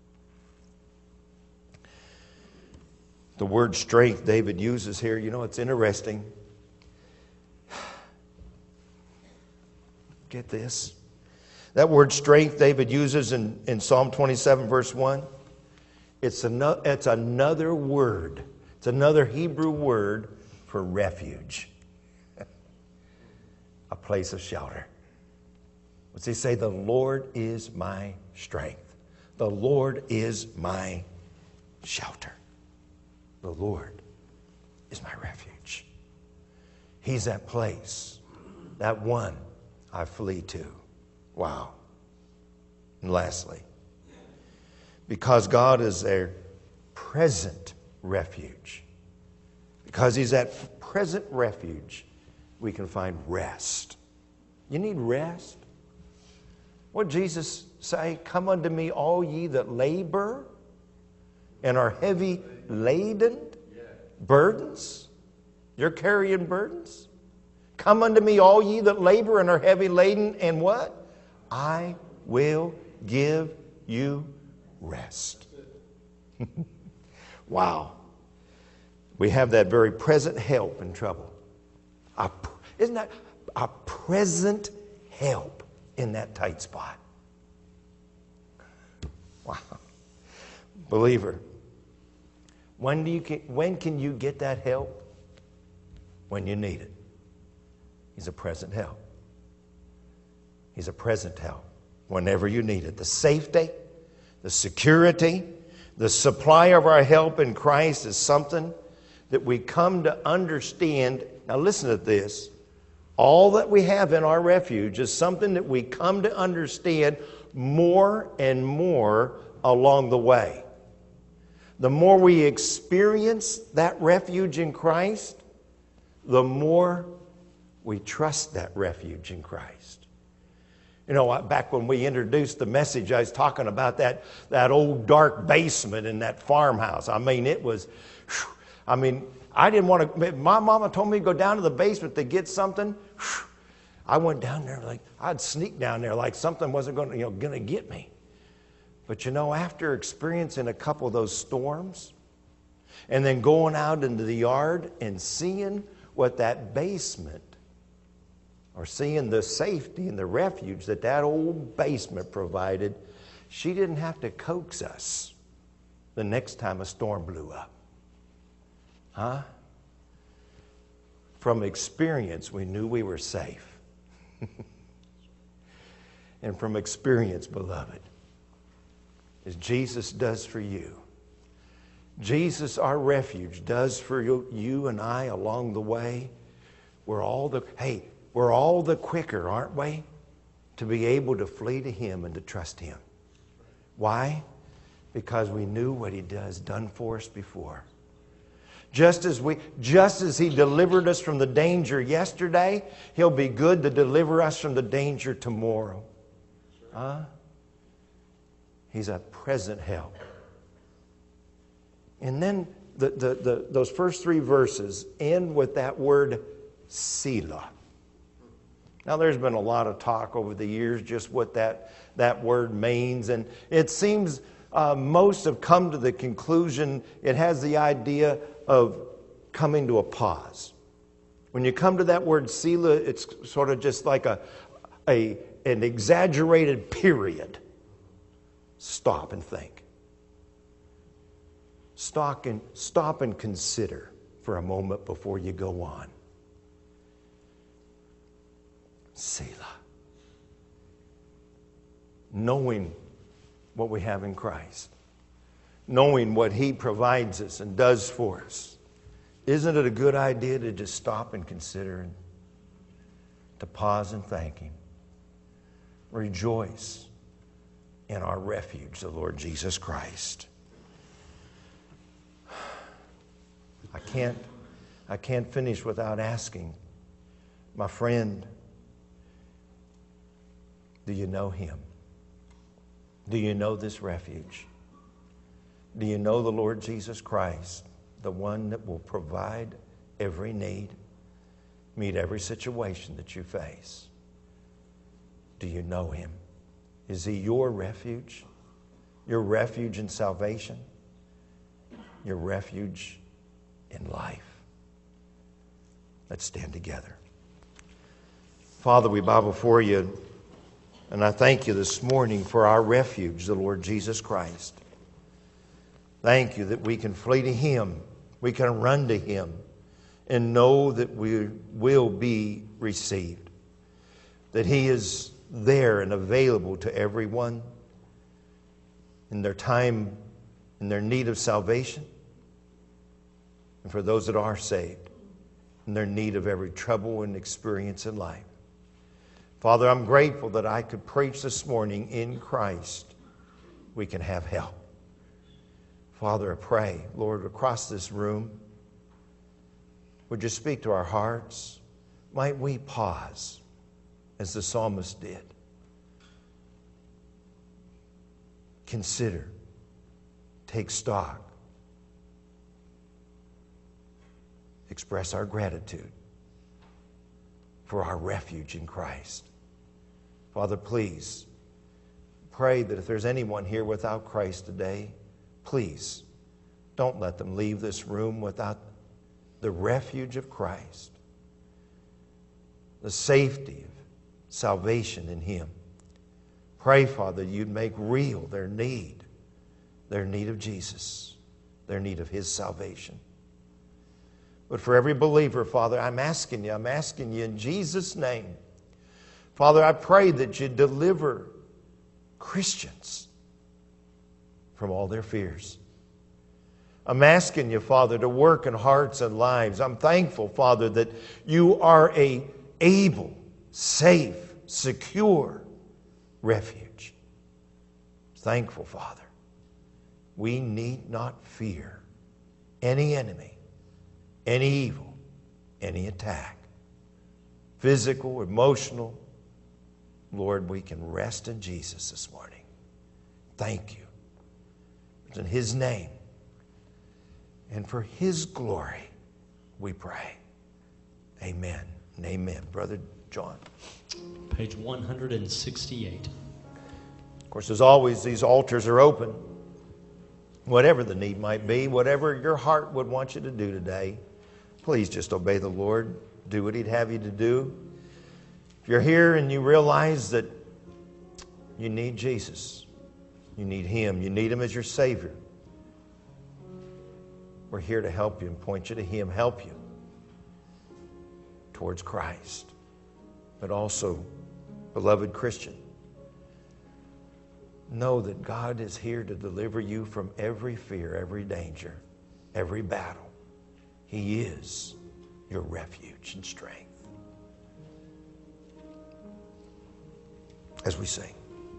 The word strength David uses here, you know, it's interesting. Get this. That word strength David uses in, in Psalm twenty-seven, verse one. It's, ano- it's another word. It's another Hebrew word for refuge. A place of shelter. What's he say? The Lord is my strength. The Lord is my shelter. The Lord is my refuge. He's that place, that one I flee to. Wow. And lastly, because God is their present refuge, because He's that present refuge, we can find rest. You need rest? What did Jesus say? Come unto me, all ye that labor and are heavy laden, burdens. You're carrying burdens. Come unto me, all ye that labor and are heavy laden, and what? I will give you rest. Wow. We have that very present help in trouble. A, isn't that a present help in that tight spot? Wow. Believer, when do you when can you get that help? When you need it. He's a present help. He's a present help whenever you need it. The safety, the security, the supply of our help in Christ is something that we come to understand. Now listen to this. All that we have in our refuge is something that we come to understand more and more along the way. The more we experience that refuge in Christ, the more we trust that refuge in Christ. You know, back when we introduced the message, I was talking about that, that old dark basement in that farmhouse. I mean, it was, whew, I mean, I didn't want to, my mama told me to go down to the basement to get something. Whew, I went down there like, I'd sneak down there like something wasn't going to, you know, going to get me. But you know, after experiencing a couple of those storms, and then going out into the yard and seeing what that basement, or seeing the safety and the refuge that that old basement provided, she didn't have to coax us the next time a storm blew up. Huh? From experience, we knew we were safe. And from experience, beloved, as Jesus does for you, Jesus, our refuge, does for you, you and I along the way, we're all the, hey, we're all the quicker, aren't we, to be able to flee to Him and to trust Him. Why? Because we knew what He does done for us before. Just as we, just as He delivered us from the danger yesterday, He'll be good to deliver us from the danger tomorrow. Huh? He's a present help. And then the, the, the, those first three verses end with that word Selah. Now, there's been a lot of talk over the years just what that, that word means. And it seems uh, most have come to the conclusion it has the idea of coming to a pause. When you come to that word Selah, it's sort of just like a, a, an exaggerated period. Stop and think. Stop and, stop and consider for a moment before you go on. Selah. Knowing what we have in Christ, knowing what He provides us and does for us, isn't it a good idea to just stop and consider and to pause and thank Him? Rejoice in our refuge, the Lord Jesus Christ. I can't, I can't finish without asking, my friend, do you know Him? Do you know this refuge? Do you know the Lord Jesus Christ, the one that will provide every need, meet every situation that you face? Do you know Him? Is He your refuge? Your refuge in salvation? Your refuge in life? Let's stand together. Father, we bow before You, and I thank You this morning for our refuge, the Lord Jesus Christ. Thank You that we can flee to Him, we can run to Him, and know that we will be received. That He is there and available to everyone in their time, in their need of salvation, and for those that are saved, in their need of every trouble and experience in life. Father, I'm grateful that I could preach this morning in Christ. We can have help. Father, I pray, Lord, across this room, would You speak to our hearts? Might we pause as the psalmist did? Consider, take stock, express our gratitude for our refuge in Christ. Father, please pray that if there's anyone here without Christ today, please don't let them leave this room without the refuge of Christ, the safety of salvation in Him. Pray, Father, You'd make real their need, their need of Jesus, their need of His salvation. But for every believer, Father, I'm asking You, I'm asking You in Jesus' name, Father, I pray that You deliver Christians from all their fears. I'm asking You, Father, to work in hearts and lives. I'm thankful, Father, that You are a able, safe, secure refuge. Thankful, Father. We need not fear any enemy, any evil, any attack, physical, emotional. Lord, we can rest in Jesus this morning. Thank You. It's in His name and for His glory we pray. Amen and amen. Brother John. Page one hundred sixty-eight. Of course, as always, these altars are open. Whatever the need might be, whatever your heart would want you to do today, please just obey the Lord. Do what He'd have you to do. If you're here and you realize that you need Jesus, you need Him, you need Him as your Savior, we're here to help you and point you to Him, help you towards Christ. But also, beloved Christian, know that God is here to deliver you from every fear, every danger, every battle. He is your refuge and strength. As we sing.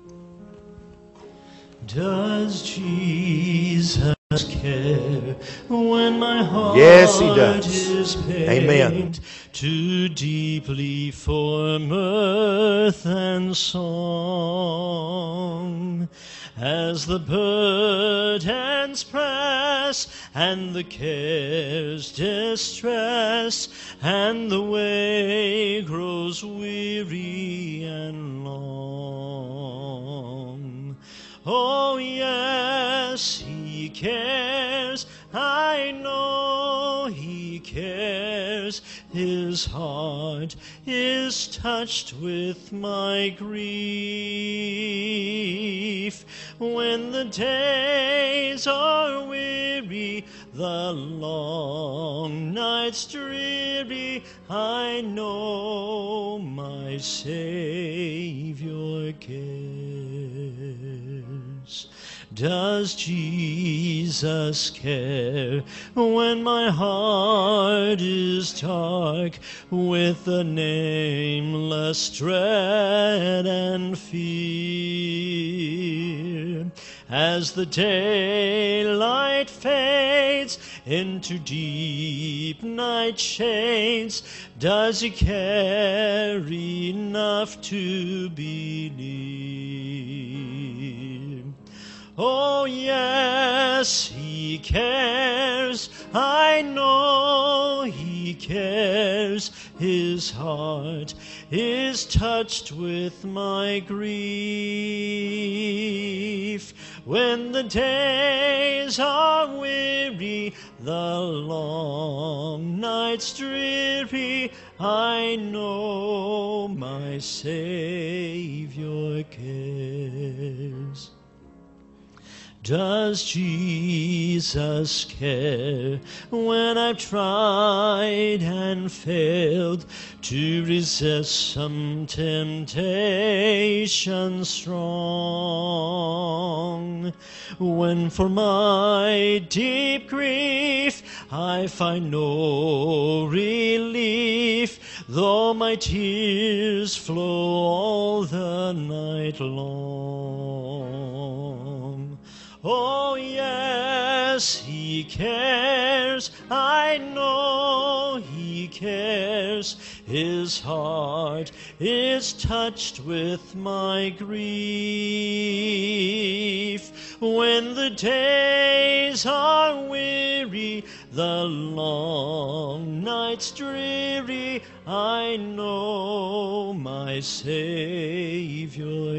Does Jesus care when my heart Yes, He does. is pained Amen. too deeply for mirth and song? As the burdens press and the cares distress and the way grows weary and long. Oh yes, He cares, I know He cares. His heart is touched with my grief. When the days are weary, the long nights dreary, I know my Savior cares. Does Jesus care when my heart is dark with the nameless dread and fear? As the daylight fades into deep night shades, does He care enough to be near? Oh, yes, He cares. I know He cares. His heart is touched with my grief. When the days are weary, the long nights dreary, I know my Savior cares. Does Jesus care when I've tried and failed to resist some temptation strong? When for my deep grief I find no relief, though my tears flow all the night long? Oh, yes, He cares. I know He cares. His heart is touched with my grief. When the days are weary, the long nights dreary, I know my Savior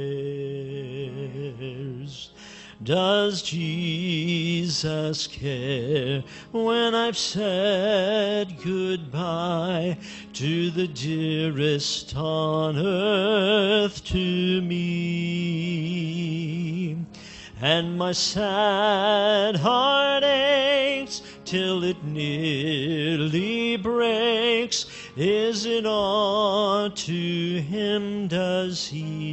cares. Does Jesus care when I've said goodbye to the dearest on earth to me? And my sad heart aches till it nearly breaks. Is it all to Him does He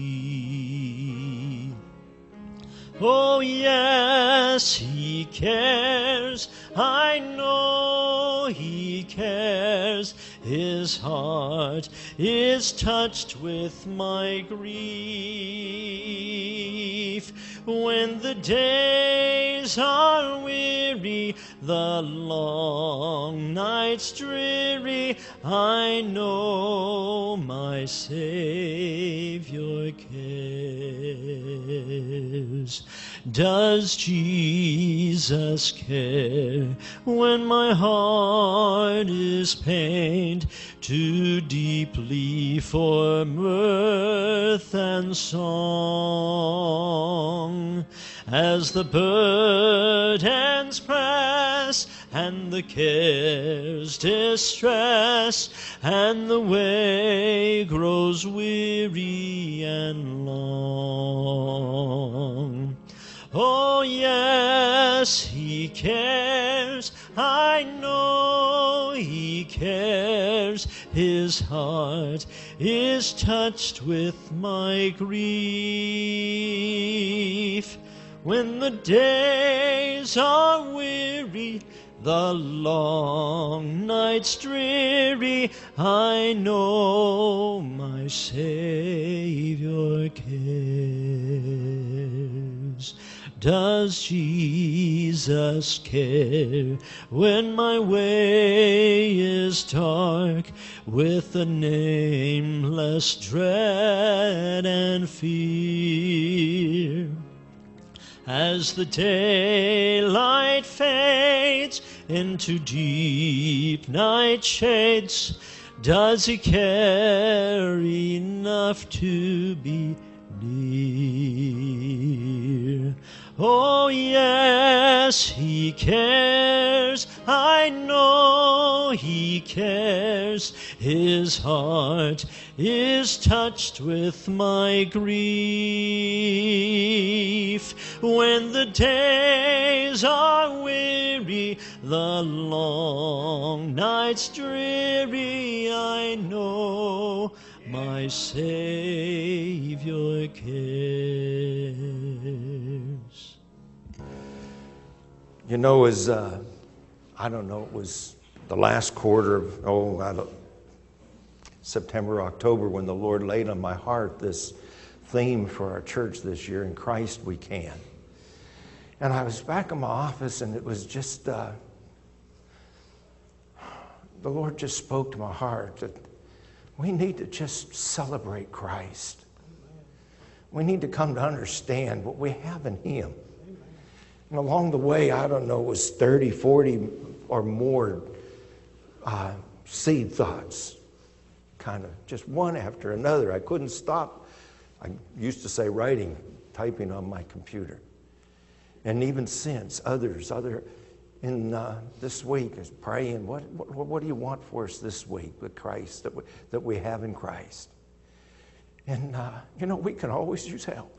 see? Oh, yes, He cares. I know He cares. His heart is touched with my grief. When the days are weary, the long nights dreary, I know my Savior cares. Does Jesus care when my heart is pained too deeply for mirth and song? As the burdens press and the cares distress, and the way grows weary and long. Oh, yes, He cares. I know He cares. His heart is touched with my grief. When the days are weary, the long nights dreary, I know my Savior cares. Does Jesus care when my way is dark with a nameless dread and fear? As the daylight fades into deep night shades, does He care enough to be near? Oh, yes, He cares. I know He cares. His heart is touched with my grief. When the days are weary, the long nights dreary, I know my Savior cares. You know, as uh, I don't know, it was the last quarter of, oh, I don't, September, October, when the Lord laid on my heart this theme for our church this year, In Christ We Can. And I was back in my office, and it was just, uh, the Lord just spoke to my heart that we need to just celebrate Christ. We need to come to understand what we have in Him. And along the way, I don't know, it was thirty, forty or more uh, seed thoughts. Kind of just one after another. I couldn't stop. I used to say writing, typing on my computer. And even since, others, other in uh, this week is praying, what, what what do you want for us this week with Christ, that we, that we have in Christ? And, uh, you know, we can always use help.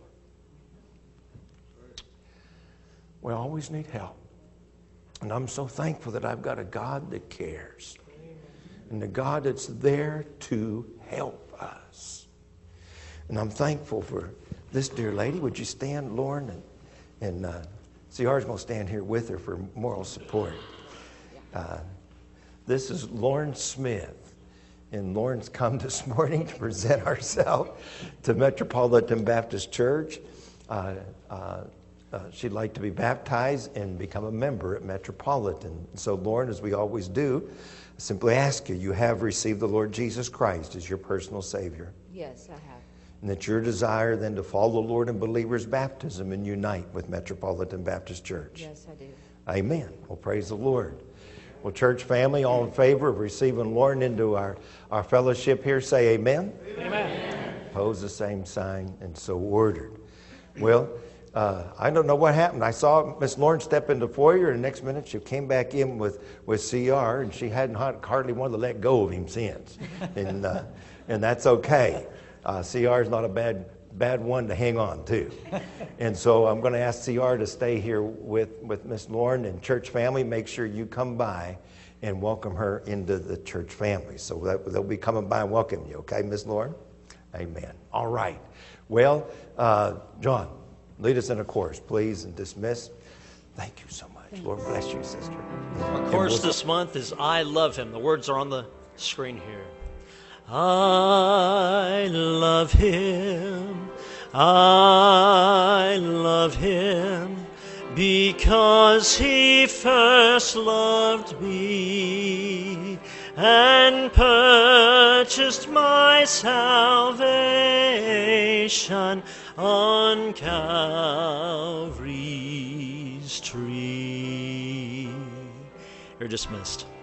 We always need help. And I'm so thankful that I've got a God that cares. And a God that's there to help us. And I'm thankful for this dear lady. Would you stand, Lauren? And, and uh, Ciara's going to stand here with her for moral support. Uh, this is Lauren Smith. And Lauren's come this morning to present ourselves to Metropolitan Baptist Church. Uh, uh, Uh, she'd like to be baptized and become a member at Metropolitan. So, Lauren, as we always do, I simply ask you, you have received the Lord Jesus Christ as your personal Savior. Yes, I have. And that your desire then to follow the Lord in believer's baptism and unite with Metropolitan Baptist Church. Yes, I do. Amen. Well, praise the Lord. Well, church family, all in favor of receiving Lauren into our, our fellowship here, say amen. Amen. Pose the same sign, and so ordered. Well, Uh, I don't know what happened. I saw Miss Lauren step in the foyer, and the next minute she came back in with, with C R, and she hadn't hardly wanted to let go of him since. And uh, and that's okay. Uh, C R is not a bad bad one to hang on to. And so I'm going to ask C R to stay here with, with Miss Lauren, and church family, make sure you come by and welcome her into the church family. So that, they'll be coming by and welcome you, okay, Miss Lauren? Amen. All right. Well, uh, John, lead us in a chorus, please, and dismiss. Thank you so much. Lord bless you, sister. Our chorus this month is I Love Him. The words are on the screen here. I love Him. I love Him because He first loved me and purchased my salvation on Calvary's tree. You're dismissed.